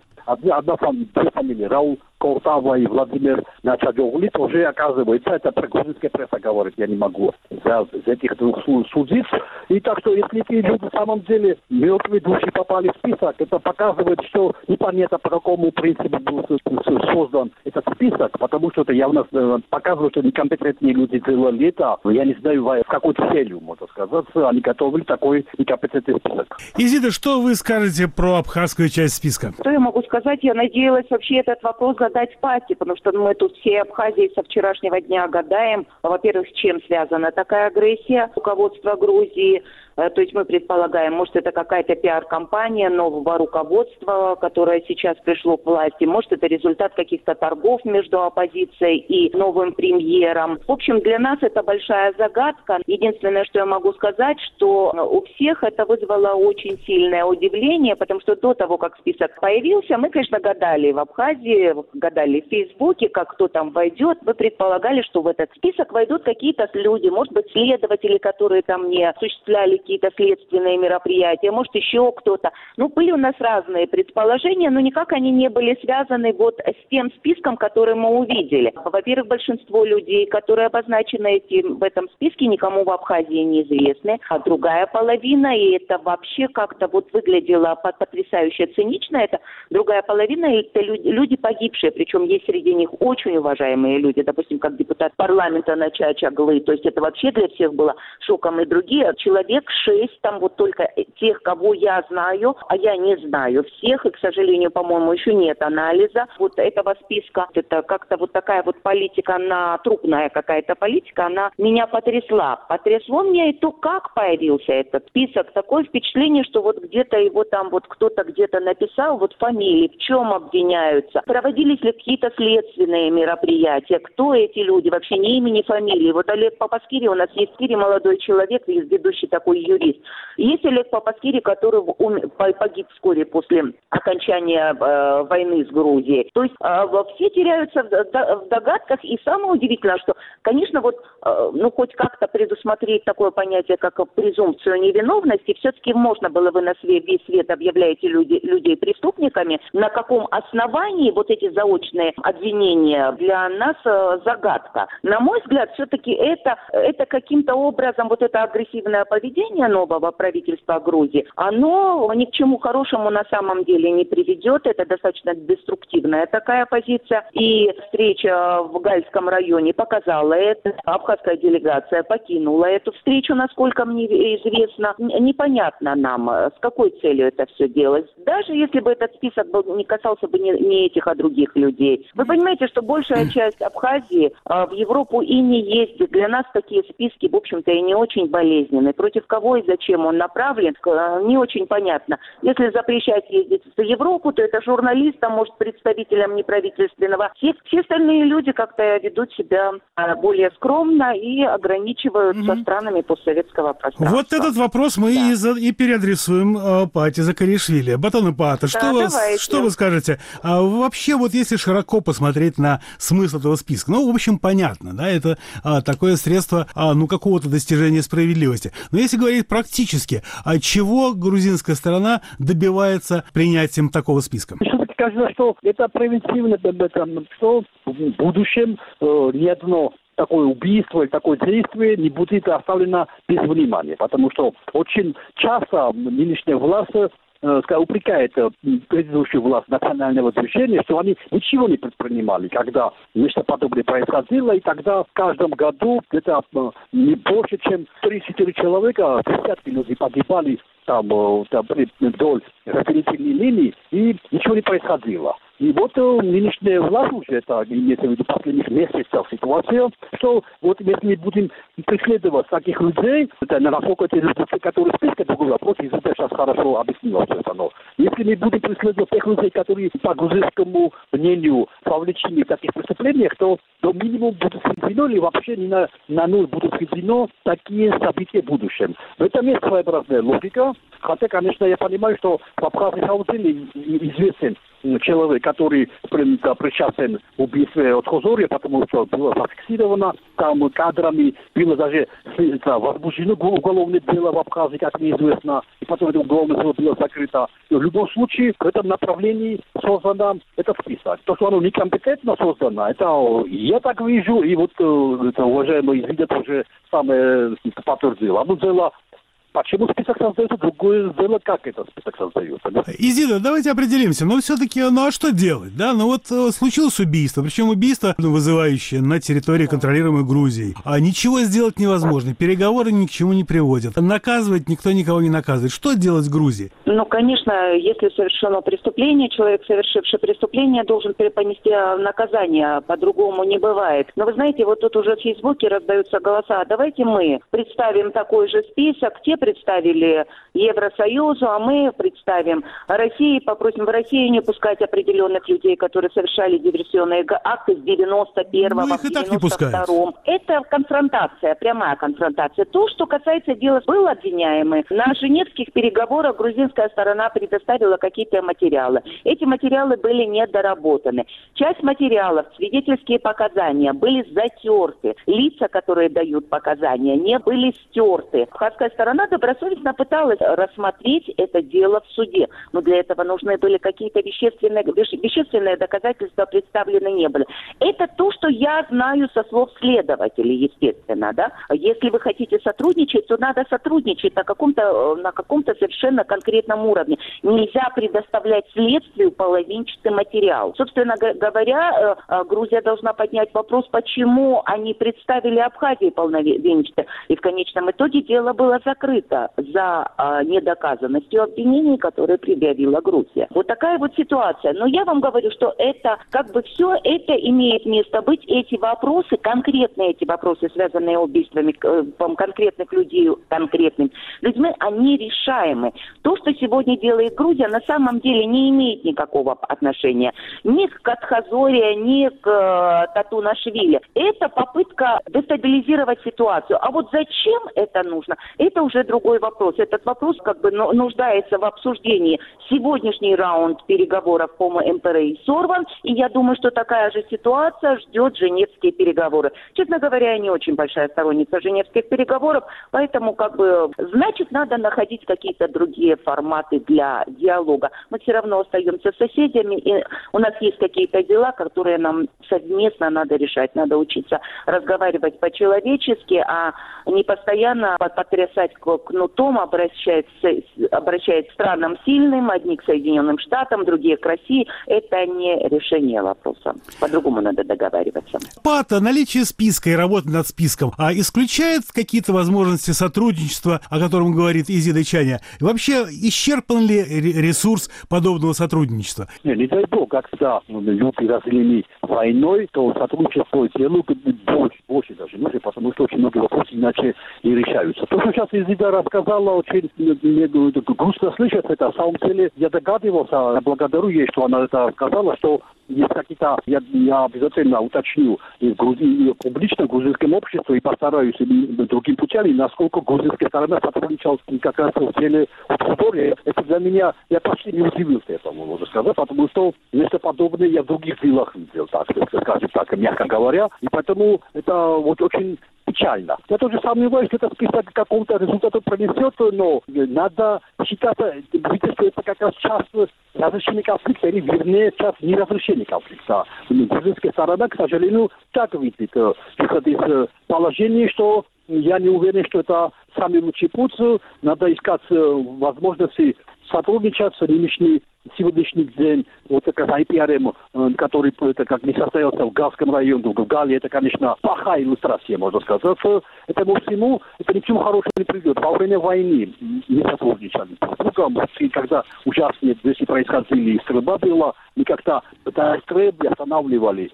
две фамилии, Раул Кортава и Владимир Начадёгли, тоже, оказывается, это грузинская пресса говорит, я не могу за этих двух судить. И так что, если эти люди в самом деле мертвые души попали в список, это показывает, что непонятно, по какому принципу был создан этот список, потому что это явно показывает, что некомпетентные люди делали это. Я не знаю, в какой целью, можно сказать, они готовили такой некомпетентный список. Изида, что вы скажете про абхазскую часть списка? Что я могу сказать? Я надеялась вообще этот вопрос задать Пате, потому что мы тут все Абхазии со вчерашнего дня гадаем, во-первых, с чем связана такая агрессия руководства Грузии. То есть мы предполагаем, может, это какая-то пиар-компания нового руководства, которое сейчас пришло к власти. Может, это результат каких-то торгов между оппозицией и новым премьером. В общем, для нас это большая загадка. Единственное, что я могу сказать, что у всех это вызвало очень сильное удивление, потому что до того, как список появился, мы, конечно, гадали в Абхазии, гадали в Фейсбуке, как кто там войдет. Мы предполагали, что в этот список войдут какие-то люди, может быть, следователи, которые там не осуществляли какие-то следственные мероприятия, может, еще кто-то. Были у нас разные предположения, но никак они не были связаны вот с тем списком, который мы увидели. Во-первых, большинство людей, которые обозначены в этом списке, никому в Абхазии неизвестны. А другая половина, и это вообще как-то вот выглядело потрясающе цинично, это другая половина, это люди погибшие, причем есть среди них очень уважаемые люди, допустим, как депутат парламента Начач Аглы, то есть это вообще для всех было шоком, и другие, человек 6, там вот только тех, кого я знаю, а я не знаю всех, и, к сожалению, по-моему, еще нет анализа вот этого списка. Это как-то вот такая вот политика, она трупная какая-то политика, она меня потрясла. Потрясло меня и то, как появился этот список. Такое впечатление, что вот где-то его там вот кто-то где-то написал, вот фамилии, в чем обвиняются. Проводились ли какие-то следственные мероприятия, кто эти люди, вообще ни имени, ни фамилии. Вот Олег Папаскири, у нас есть молодой человек, ведущий такой юрист. Есть Олег Папаскири, который погиб вскоре после окончания войны с Грузией. То есть все теряются в догадках, и самое удивительное, что, конечно, вот хоть как-то предусмотреть такое понятие, как презумпцию невиновности, все-таки можно было бы на весь свет объявлять людей преступниками. На каком основании вот эти заочные обвинения для нас загадка. На мой взгляд, все-таки это каким-то образом вот это агрессивное поведение нового правительства Грузии, оно ни к чему хорошему на самом деле не приведет. Это достаточно деструктивная такая позиция. И встреча в Гальском районе показала это. Абхазская делегация покинула эту встречу, насколько мне известно. Непонятно нам, с какой целью это все делать. Даже если бы этот список не касался бы не этих, а других людей. Вы понимаете, что большая часть Абхазии в Европу и не ездит. Для нас такие списки, в общем-то, и не очень болезненны. Против кого и зачем он направлен, не очень понятно. Если запрещать ездить в Европу, то это журналистам, может, представителям неправительственного. Все остальные люди как-то ведут себя более скромно и ограничиваются странами постсоветского пространства. Вот этот вопрос мы и переадресуем Паате Закариишвили. Батон Паата, что вы скажете? Вообще, вот если широко посмотреть на смысл этого списка, в общем, понятно, да, это такое средство, какого-то достижения справедливости. Но если говорить практически, чего грузинская сторона добивается принятием такого списка? кажется, что это превентивно, что в будущем ни одно такое убийство или такое действие не будет оставлено без внимания. Потому что очень часто нынешняя власть упрекает предыдущую власть национального движения, что они ничего не предпринимали, когда нечто подобное происходило, и тогда в каждом году где-то не больше, чем 34 человека, десятки людей погибали там вдоль разделительной линии, и ничего не происходило. И вот нынешняя власть уже, это имеется в виду последних месяцев ситуация, что вот если мы будем преследовать таких людей, это насколько эти люди, которые в списке, другой вопрос, и это сейчас хорошо объяснила все это, но если мы будем преследовать тех людей, которые по грузинскому мнению вовлечены в таких преступлениях, то до минимума будут сведено или вообще не на ноль будут сведено такие события в будущем. В этом есть своеобразная логика, хотя, конечно, я понимаю, что в Абхазии известен человек, который причастен к убийству от Хозория, потому что было зафиксировано там кадрами, было даже возбуждено уголовное дело в Абхазии, как мне известно, и потом это уголовное дело было закрыто. И в любом случае, в этом направлении создано этот список. То, что оно некомпетентно создано, это я так вижу, и вот это уважаемый Изида тоже самое подтвердил. Одно дело, почему список создается, другое дело, как этот список создается. Да? Изида, давайте определимся. Но все-таки, а что делать? Да, случилось убийство, причем убийство, вызывающее на территории, контролируемой Грузией. А ничего сделать невозможно. Переговоры ни к чему не приводят. Наказывать никто никого не наказывает. Что делать в Грузии? Конечно, если совершено преступление, человек, совершивший преступление, должен понести наказание. По-другому не бывает. Но вы знаете, вот тут уже в Фейсбуке раздаются голоса. Давайте мы представим такой же список. Те представили Евросоюзу, а мы представим России, попросим в Россию не пускать определенных людей, которые совершали диверсионные акты с 91-го, 92-м. Это конфронтация, прямая конфронтация. То, что касается дела, был обвиняемый. На женевских переговорах грузинская сторона предоставила какие-то материалы. Эти материалы были недоработаны. Часть материалов, свидетельские показания были затерты. Лица, которые дают показания, не были стерты. Абхазская сторона добросовестно пыталась рассмотреть это дело в суде. Но для этого нужны были какие-то вещественные доказательства, представлены не были. Это то, что я знаю со слов следователей, естественно, да. Если вы хотите сотрудничать, то надо сотрудничать на каком-то совершенно конкретном уровне. Нельзя предоставлять следствию половинчатый материал. Собственно говоря, Грузия должна поднять вопрос, почему они представили Абхазии полновенчато. И в конечном итоге дело было закрыто за недоказанностью обвинений, которые предъявила Грузия. Вот такая вот ситуация. Но я вам говорю, что это все это имеет место быть. Эти вопросы, конкретные эти вопросы, связанные с убийствами конкретных людей, конкретными людьми, они решаемы. То, что сегодня делает Грузия, на самом деле не имеет никакого отношения ни к Атхазория, ни к Татунашвили. Это попытка дестабилизировать ситуацию. А вот зачем это нужно, это уже другой вопрос. Этот вопрос нуждается в обсуждении. Сегодняшний раунд переговоров по МПРИ сорван, и я думаю, что такая же ситуация ждет женевские переговоры. Честно говоря, я не очень большая сторонница женевских переговоров, поэтому значит, надо находить какие-то другие форматы для диалога. Мы все равно остаемся соседями, и у нас есть какие-то дела, которые нам совместно надо решать. Надо учиться разговаривать по-человечески, а не постоянно потрясать кнутом, обращать к странам сильным, одни к Соединенным Штатам, другие к России. Это не решение вопроса. По-другому надо договариваться. Наличие списка и работа над списком исключает какие-то возможности сотрудничества, о котором говорит Изида Чаня? Вообще, исчерпан ли ресурс подобного сотрудничества? Не дай бог, когда люди разделены войной, то сотрудничество диалог больше даже нужно, потому что очень многие вопросы иначе не решаются. То, что сейчас Изида рассказала, очень грустно слышать это. На самом деле, я догадывался, я благодарю ей, что она это сказала, что есть какие-то, я обязательно уточню и публично в грузинском обществе и постараюсь другим путями, насколько грузинская сторона сотрудничала как раз в деле Хозория. Это для меня, я почти не удивился этому, можно сказать, потому что нечто подобное я в других делах видел, так, скажем так, мягко говоря. И поэтому это вот очень печально. Я тоже сомневаюсь, что этот список какого-то результата принесет, но надо считать, что это как раз часть разрешения конфликта, или вернее, часть неразрешения конфликта. Грузинская сторона, к сожалению, так видит выход из положения, что я не уверен, что это самый лучший путь. Надо искать возможности сотрудничать с нынешним сегодняшний день, вот как IPRM, который как не состоялся в Галском районе, в Гале, это, конечно, плохая иллюстрация, можно сказать. Этому всему, это ни к чему хорошему не придет. Во время войны не сотрудничали. Когда ужасные вещи происходили, стрельба была, мы как-то стрельбы останавливали,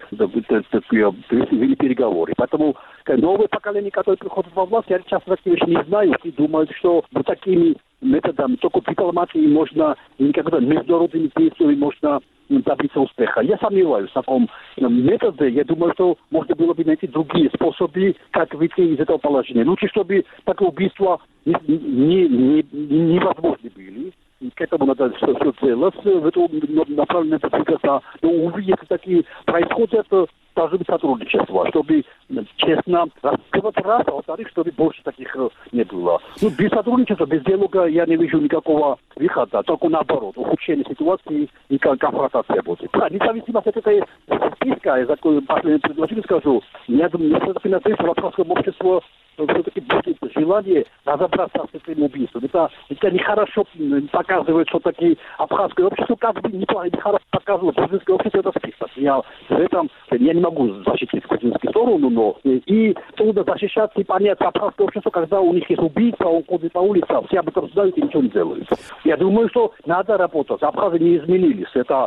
вели переговоры. Поэтому новое поколение, которое приходит во власть, я часто такие вещи не знаю, и думают, что вот такими методами, только дипломатией можно, никогда международными действиями можно добиться успеха. Я сомневаюсь в таком методе. Я думаю, что можно было бы найти другие способы, как выйти из этого положения. Лучше, чтобы такие убийства невозможны были. И к этому надо все делать. В эту направленную двигаться. Но увидеть, что такие происходят, должно быть сотрудничество, чтобы честно раскрывать раз, а во-вторых, чтобы больше таких не было. Без сотрудничества, без диалога я не вижу никакого выхода, только наоборот, ухудшение ситуации и конфронтация будет. Независимо от этого списка, я такое последнее предложение скажу, я думаю, что это финансируется вопросом общества, все-таки будет желание разобраться с этим убийством. Это нехорошо показывает, что такие абхазское общество, как бы нехорошо показывает грузинское общество, это список. Я не могу защитить грузинскую сторону, но и трудно защищаться и понять абхазское общество, когда у них есть убийца, он ходит по улице, все об этом знают и ничего не делают. Я думаю, что надо работать. Абхазы не изменились.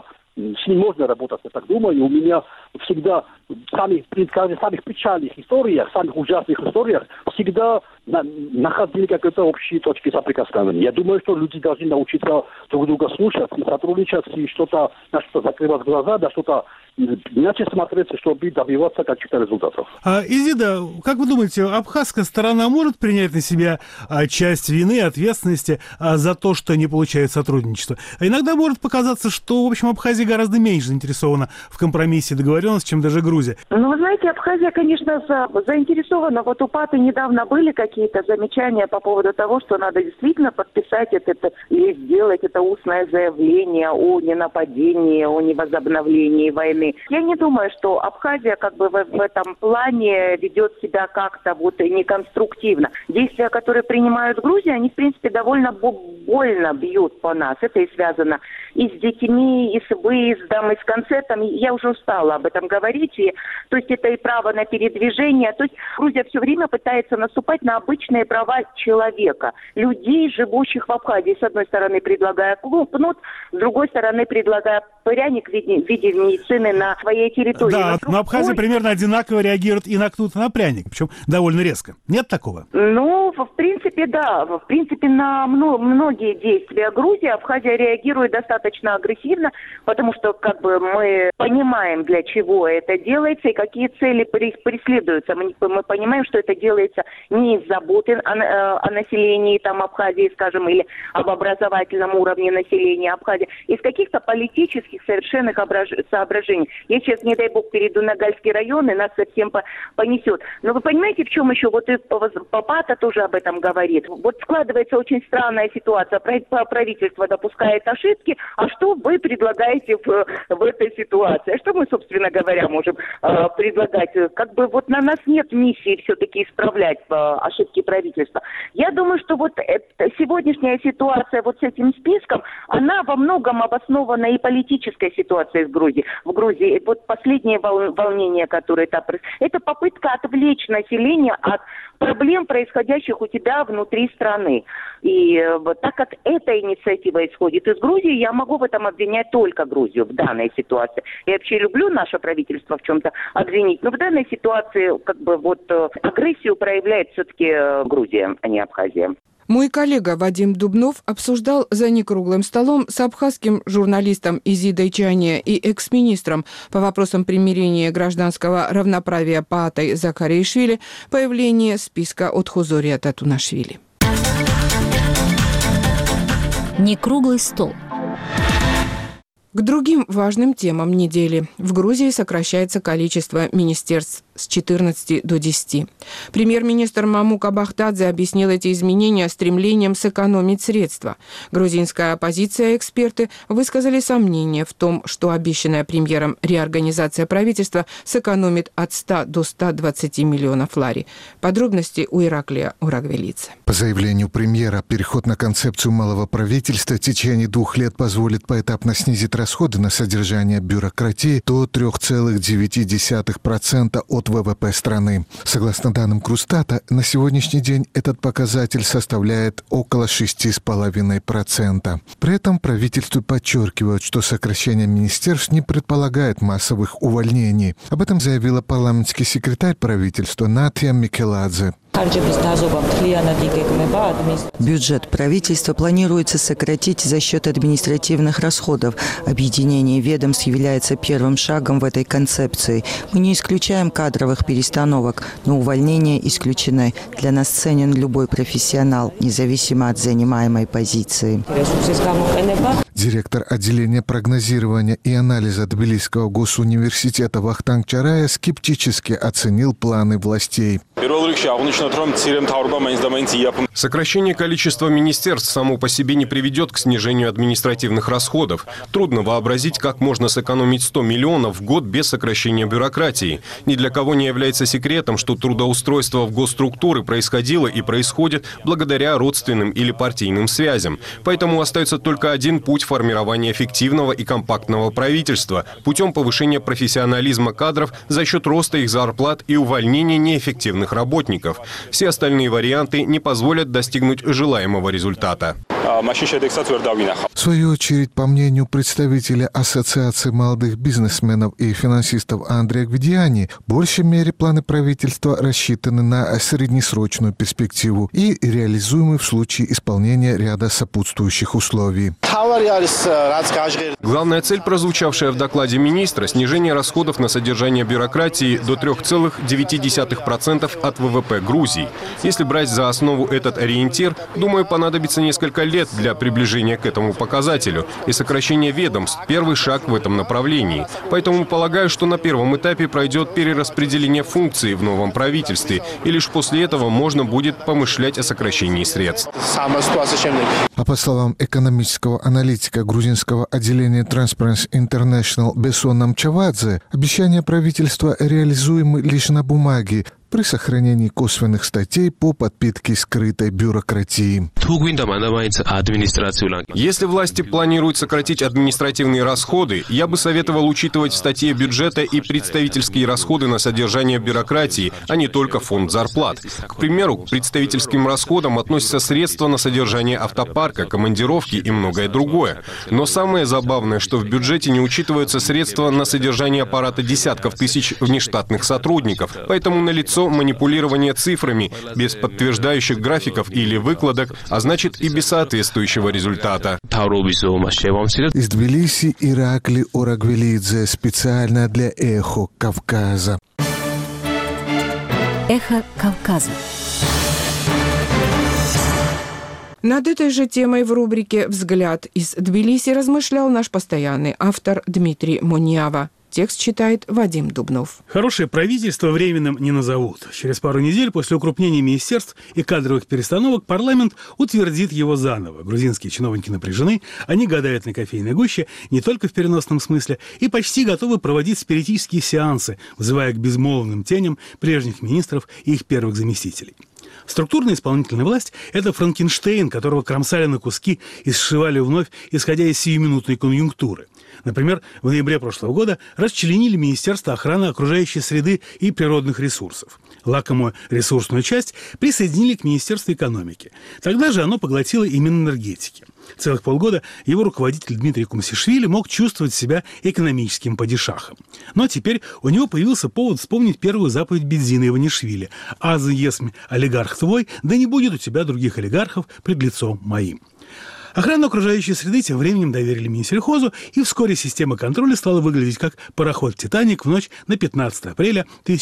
С ним можно работать, я так думаю. У меня всегда в самых печальных историях, самых ужасных историях всегда находили какие-то общие точки соприкосновения. Я думаю, что люди должны научиться друг друга слушать и сотрудничать, и на что закрывать глаза, на что-то иначе смотреть, чтобы добиваться каких-то результатов. Изида, как вы думаете, абхазская сторона может принять на себя часть вины, ответственности за то, что не получает сотрудничество? Иногда может показаться, что, в общем, Абхазия гораздо меньше заинтересована в компромиссе и договоренности, чем даже Грузия. Вы знаете, Абхазия, конечно, заинтересована. Вот у ПАТы недавно были какие-то замечания по поводу того, что надо действительно подписать это или сделать это устное заявление о ненападении, о невозобновлении войны. Я не думаю, что Абхазия как бы в этом плане ведет себя как-то вот неконструктивно. Действия, которые принимают Грузия, они, в принципе, довольно больно бьют по нас. Это и связано и с детьми, и с выездом, и с концертом. Я уже устала об этом говорить. То есть это и право на передвижение. То есть Грузия все время пытается наступать на обычные права человека. Людей, живущих в Абхазии. С одной стороны, предлагая кнут, с другой стороны, предлагая пряник в виде медицины на своей территории. Да, но Абхазия примерно одинаково реагирует и на кнут, и на пряник. Причем довольно резко. Нет такого? В принципе, да. В принципе, на многие действия Грузии Абхазия реагирует достаточно агрессивно, потому что как бы мы понимаем, для чего это делается и какие цели преследуются. Мы понимаем, что это делается не из заботы о населении там, Абхазии, скажем, или об образовательном уровне населения Абхазии, из каких-то политических совершенных соображений. Я сейчас, не дай бог, перейду на Гальский район, и нас совсем понесет. Но вы понимаете, в чем еще? Вот и ПАТа тоже об этом говорит. Вот складывается очень странная ситуация. Правительство допускает ошибки, а что вы предлагаете в этой ситуации? А что мы, собственно говоря, можем предлагать? Как бы вот на нас нет миссии все-таки исправлять ошибки правительства. Я думаю, что вот сегодняшняя ситуация вот с этим списком, она во многом обоснована и политической ситуацией в Грузии. Вот последние волнения, которые там происходят, это попытка отвлечь население от проблем, происходящих у тебя внутри страны. И так как эта инициатива исходит из Грузии, я могу в этом обвинять только Грузию в данной ситуации. Я вообще люблю наше правительство в чем-то обвинить, но в данной ситуации как бы вот агрессию проявляет все-таки Грузия, а не Абхазия. Мой коллега Вадим Дубнов обсуждал за некруглым столом с абхазским журналистом Изидой Чане и экс-министром по вопросам примирения гражданского равноправия Паатой Закаришвили появление списка Отхозория Татунашвили. Некруглый стол. К другим важным темам недели. В Грузии сокращается количество министерств с 14 до 10. Премьер-министр Мамука Бахтадзе объяснил эти изменения стремлением сэкономить средства. Грузинская оппозиция и эксперты высказали сомнения в том, что обещанная премьером реорганизация правительства сэкономит от 100 до 120 миллионов лари. Подробности у Ираклия Урагвелидзе. По заявлению премьера, переход на концепцию малого правительства в течение 2 лет позволит поэтапно снизить расходы на содержание бюрократии до 3,9% от ВВП страны. Согласно данным Крустата, на сегодняшний день этот показатель составляет около 6,5%. При этом правительство подчеркивает, что сокращение министерств не предполагает массовых увольнений. Об этом заявила парламентский секретарь правительства Натия Микеладзе. Бюджет правительства планируется сократить за счет административных расходов. Объединение ведомств является первым шагом в этой концепции. Мы не исключаем кадровых перестановок, но увольнения исключены. Для нас ценен любой профессионал, независимо от занимаемой позиции. Директор отделения прогнозирования и анализа Тбилисского госуниверситета Вахтанг Чарая скептически оценил планы властей. Сокращение количества министерств само по себе не приведет к снижению административных расходов. Трудно вообразить, как можно сэкономить 100 миллионов в год без сокращения бюрократии. Ни для кого не является секретом, что трудоустройство в госструктуры происходило и происходит благодаря родственным или партийным связям. Поэтому остается только один путь формирования эффективного и компактного правительства путем повышения профессионализма кадров за счет роста их зарплат и увольнения неэффективных работников. Все остальные варианты не позволят достигнуть желаемого результата. В свою очередь, по мнению представителя Ассоциации молодых бизнесменов и финансистов Андрея Гвидиани, в большей мере планы правительства рассчитаны на среднесрочную перспективу и реализуемы в случае исполнения ряда сопутствующих условий. Главная цель, прозвучавшая в докладе министра, снижение расходов на содержание бюрократии до 3,9% от ВВП Грузии. Если брать за основу этот ориентир, думаю, понадобится несколько лет для приближения к этому показателю, и сокращение ведомств – первый шаг в этом направлении. Поэтому полагаю, что на первом этапе пройдет перераспределение функций в новом правительстве, и лишь после этого можно будет помышлять о сокращении средств. А по словам экономического аналитика грузинского отделения Transparency International Бесона Мчавадзе, обещания правительства реализуемы лишь на бумаге, при сохранении косвенных статей по подпитке скрытой бюрократии. Если власти планируют сократить административные расходы, я бы советовал учитывать в статье бюджета и представительские расходы на содержание бюрократии, а не только фонд зарплат. К примеру, к представительским расходам относятся средства на содержание автопарка, командировки и многое другое. Но самое забавное, что в бюджете не учитываются средства на содержание аппарата десятков тысяч внештатных сотрудников, поэтому налицо манипулирование цифрами без подтверждающих графиков или выкладок, а значит и без соответствующего результата. Из Тбилиси Ираклий Урагвелидзе специально для «Эхо Кавказа». Эхо Кавказа. Над этой же темой в рубрике «Взгляд из Тбилиси» размышлял наш постоянный автор Дмитрий Муньява. Текст читает Вадим Дубнов. Хорошее правительство временным не назовут. Через пару недель после укрупнения министерств и кадровых перестановок парламент утвердит его заново. Грузинские чиновники напряжены, они гадают на кофейной гуще, не только в переносном смысле, и почти готовы проводить спиритические сеансы, вызывая к безмолвным теням прежних министров и их первых заместителей. Структурная исполнительная власть – это Франкенштейн, которого кромсали на куски и сшивали вновь, исходя из сиюминутной конъюнктуры. Например, в ноябре прошлого года расчленили Министерство охраны окружающей среды и природных ресурсов. Лакомую ресурсную часть присоединили к Министерству экономики. Тогда же оно поглотило и Минэнергетики. Целых полгода его руководитель Дмитрий Кумсишвили мог чувствовать себя экономическим падишахом. Но теперь у него появился повод вспомнить первую заповедь Бедзина Иванишвили: «Азы есмь олигарх твой, да не будет у тебя других олигархов пред лицом моим». Охрану окружающей среды тем временем доверили Минсельхозу, и вскоре система контроля стала выглядеть как пароход «Титаник» в ночь на 15 апреля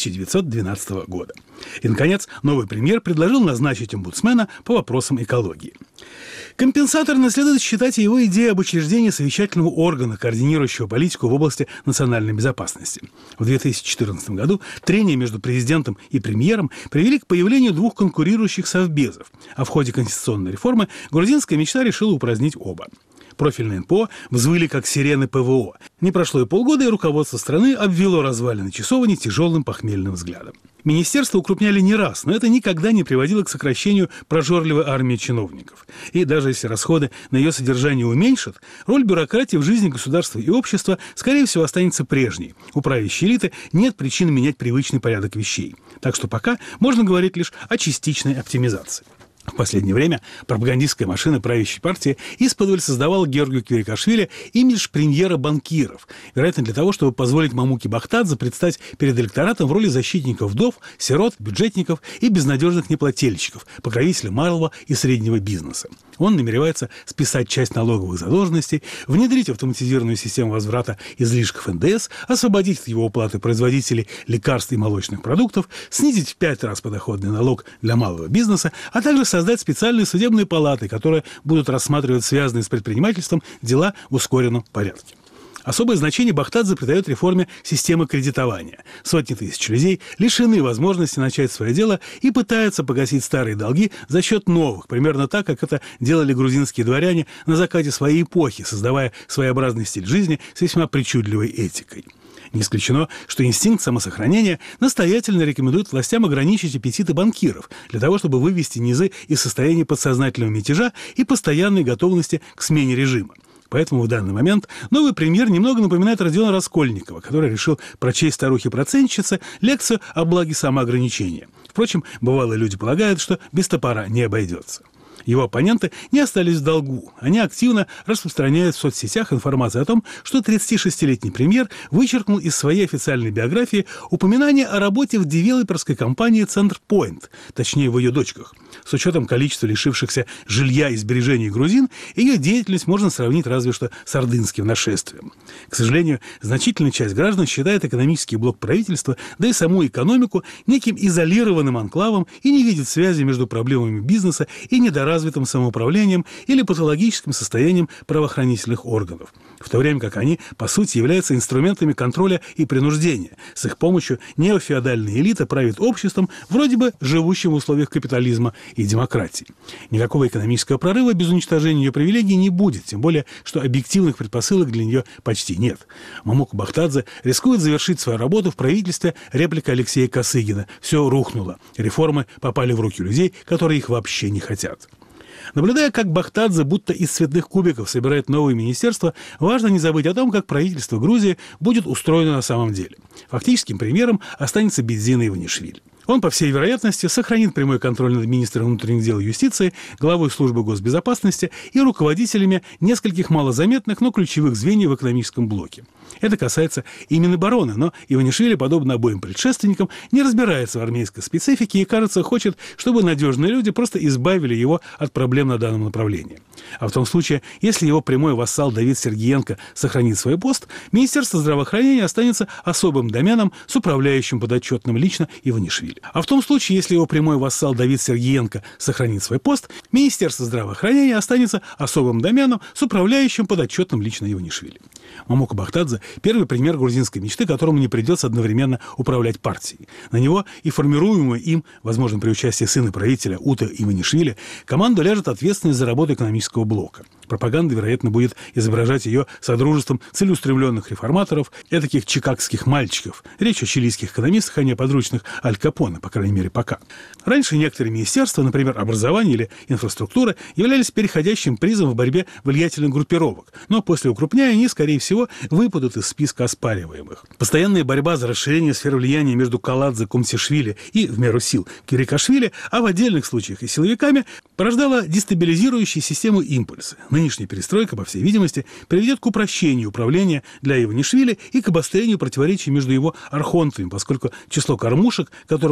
1912 года. И, наконец, новый премьер предложил назначить омбудсмена по вопросам экологии. Компенсаторно следует считать его идею об учреждении совещательного органа, координирующего политику в области национальной безопасности. В 2014 году трения между президентом и премьером привели к появлению двух конкурирующих совбезов, а в ходе конституционной реформы грузинская мечта решила упразднить оба. Профильные НПО взвыли как сирены ПВО. Не прошло и полгода, и руководство страны обвело развалины часовни тяжелым похмельным взглядом. Министерства укрупняли не раз, но это никогда не приводило к сокращению прожорливой армии чиновников. И даже если расходы на ее содержание уменьшат, роль бюрократии в жизни государства и общества, скорее всего, останется прежней. У правящей элиты нет причин менять привычный порядок вещей. Так что пока можно говорить лишь о частичной оптимизации. В последнее время пропагандистская машина правящей партии исподволь создавала Георгию Квирикашвили имидж премьера банкиров, вероятно, для того, чтобы позволить Мамуке Бахтадзе предстать перед электоратом в роли защитников вдов, сирот, бюджетников и безнадежных неплательщиков, покровителя малого и среднего бизнеса. Он намеревается списать часть налоговых задолженностей, внедрить автоматизированную систему возврата излишков НДС, освободить от его уплаты производителей лекарств и молочных продуктов, снизить в 5 раз подоходный налог для малого бизнеса, а также создать специальные судебные палаты, которые будут рассматривать связанные с предпринимательством дела в ускоренном порядке. Особое значение Бахтадзе придает реформе системы кредитования. Сотни тысяч людей лишены возможности начать свое дело и пытаются погасить старые долги за счет новых, примерно так, как это делали грузинские дворяне на закате своей эпохи, создавая своеобразный стиль жизни с весьма причудливой этикой. Не исключено, что инстинкт самосохранения настоятельно рекомендует властям ограничить аппетиты банкиров для того, чтобы вывести низы из состояния подсознательного мятежа и постоянной готовности к смене режима. Поэтому в данный момент новый премьер немного напоминает Родиона Раскольникова, который решил прочесть старухе-процентщице лекцию о благе самоограничения. Впрочем, бывалые люди полагают, что без топора не обойдется. Его оппоненты не остались в долгу. Они активно распространяют в соцсетях информацию о том, что 36-летний премьер вычеркнул из своей официальной биографии упоминание о работе в девелоперской компании «Центрпойнт», точнее, в ее дочках. С учетом количества лишившихся жилья и сбережений грузин, ее деятельность можно сравнить разве что с ордынским нашествием. К сожалению, значительная часть граждан считает экономический блок правительства, да и саму экономику, неким изолированным анклавом и не видит связи между проблемами бизнеса и недоразвитым самоуправлением или патологическим состоянием правоохранительных органов, в то время как они, по сути, являются инструментами контроля и принуждения. С их помощью неофеодальная элита правит обществом, вроде бы живущим в условиях капитализма и демократии. Никакого экономического прорыва без уничтожения ее привилегий не будет, тем более, что объективных предпосылок для нее почти нет. Мамука Бахтадзе рискует завершить свою работу в правительстве реплика Алексея Косыгина. Все рухнуло. Реформы попали в руки людей, которые их вообще не хотят. Наблюдая, как Бахтадзе будто из цветных кубиков собирает новые министерства, важно не забыть о том, как правительство Грузии будет устроено на самом деле. Фактическим премьером останется Бедзина Иванишвили. Он, по всей вероятности, сохранит прямой контроль над министром внутренних дел и юстиции, главой службы госбезопасности и руководителями нескольких малозаметных, но ключевых звеньев в экономическом блоке. Это касается и Минобороны, но Иванишвили, подобно обоим предшественникам, не разбирается в армейской специфике и, кажется, хочет, чтобы надежные люди просто избавили его от проблем на данном направлении. А в том случае, если его прямой вассал Давид Сергиенко сохранит свой пост, Министерство здравоохранения останется особым доменом с управляющим подотчетным лично Иванишвили. А в том случае, если его прямой вассал Давид Сергиенко сохранит свой пост, Министерство здравоохранения останется особым доменом с управляющим подотчетным лично Иванишвили. Мамука Бахтадзе – первый пример грузинской мечты, которому не придется одновременно управлять партией. На него и формируемую им, возможно, при участии сына правителя Ута Иванишвили, команду ляжет ответственность за работу экономического блока. Пропаганда, вероятно, будет изображать ее содружеством целеустремленных реформаторов, этаких чикагских мальчиков. Речь о чилийских экономистах, а не о подручных Аль Капоне, по крайней мере, пока. Раньше некоторые министерства, например, образование или инфраструктура, являлись переходящим призом в борьбе влиятельных группировок, но после укрупнения они, скорее всего, выпадут из списка оспариваемых. Постоянная борьба за расширение сфер влияния между Каладзе, Кумсишвили и, в меру сил, Квирикашвили, а в отдельных случаях и силовиками, порождала дестабилизирующие систему импульсы. Нынешняя перестройка, по всей видимости, приведет к упрощению управления для Иванишвили и к обострению противоречий между его архонтами, поскольку число кормушек, которым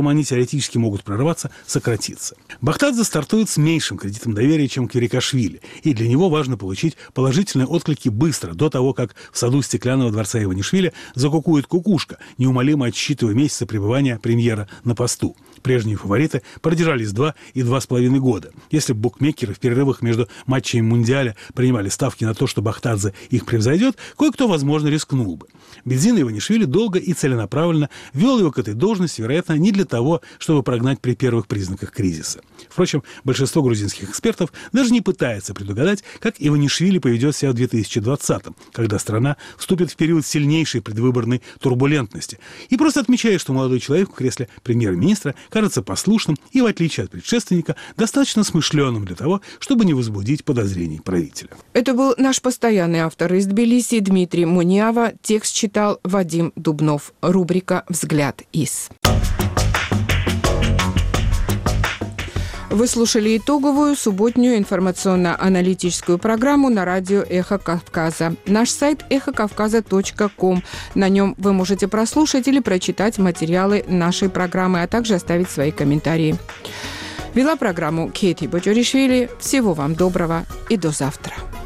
которому они теоретически могут прорваться, сократится. Бахтадзе стартует с меньшим кредитом доверия, чем Квирикашвили, и для него важно получить положительные отклики быстро, до того, как в саду Стеклянного дворца Иванишвили закукует кукушка, неумолимо отсчитывая месяцы пребывания премьера на посту. Прежние фавориты продержались 2 и 2,5 года. Если бы букмекеры в перерывах между матчами Мундиаля принимали ставки на то, что Бахтадзе их превзойдет, кое-кто, возможно, рискнул бы. Бензин Иванишвили долго и целенаправленно вел его к этой должности, вероятно, не для того, чтобы прогнать при первых признаках кризиса. Впрочем, большинство грузинских экспертов даже не пытается предугадать, как Иванишвили поведет себя в 2020-м, когда страна вступит в период сильнейшей предвыборной турбулентности, и просто отмечает, что молодой человек в кресле премьер-министра кажется послушным и, в отличие от предшественника, достаточно смышленым для того, чтобы не возбудить подозрений правителя. Это был наш постоянный автор из Тбилиси Дмитрий Муниава. Текст читал Вадим Дубнов. Рубрика «Взгляд из». Вы слушали итоговую субботнюю информационно-аналитическую программу на радио «Эхо Кавказа». Наш сайт эхокавказа.ком. На нем вы можете прослушать или прочитать материалы нашей программы, а также оставить свои комментарии. Вела программу Кейти Бочоришвили. Всего вам доброго и до завтра.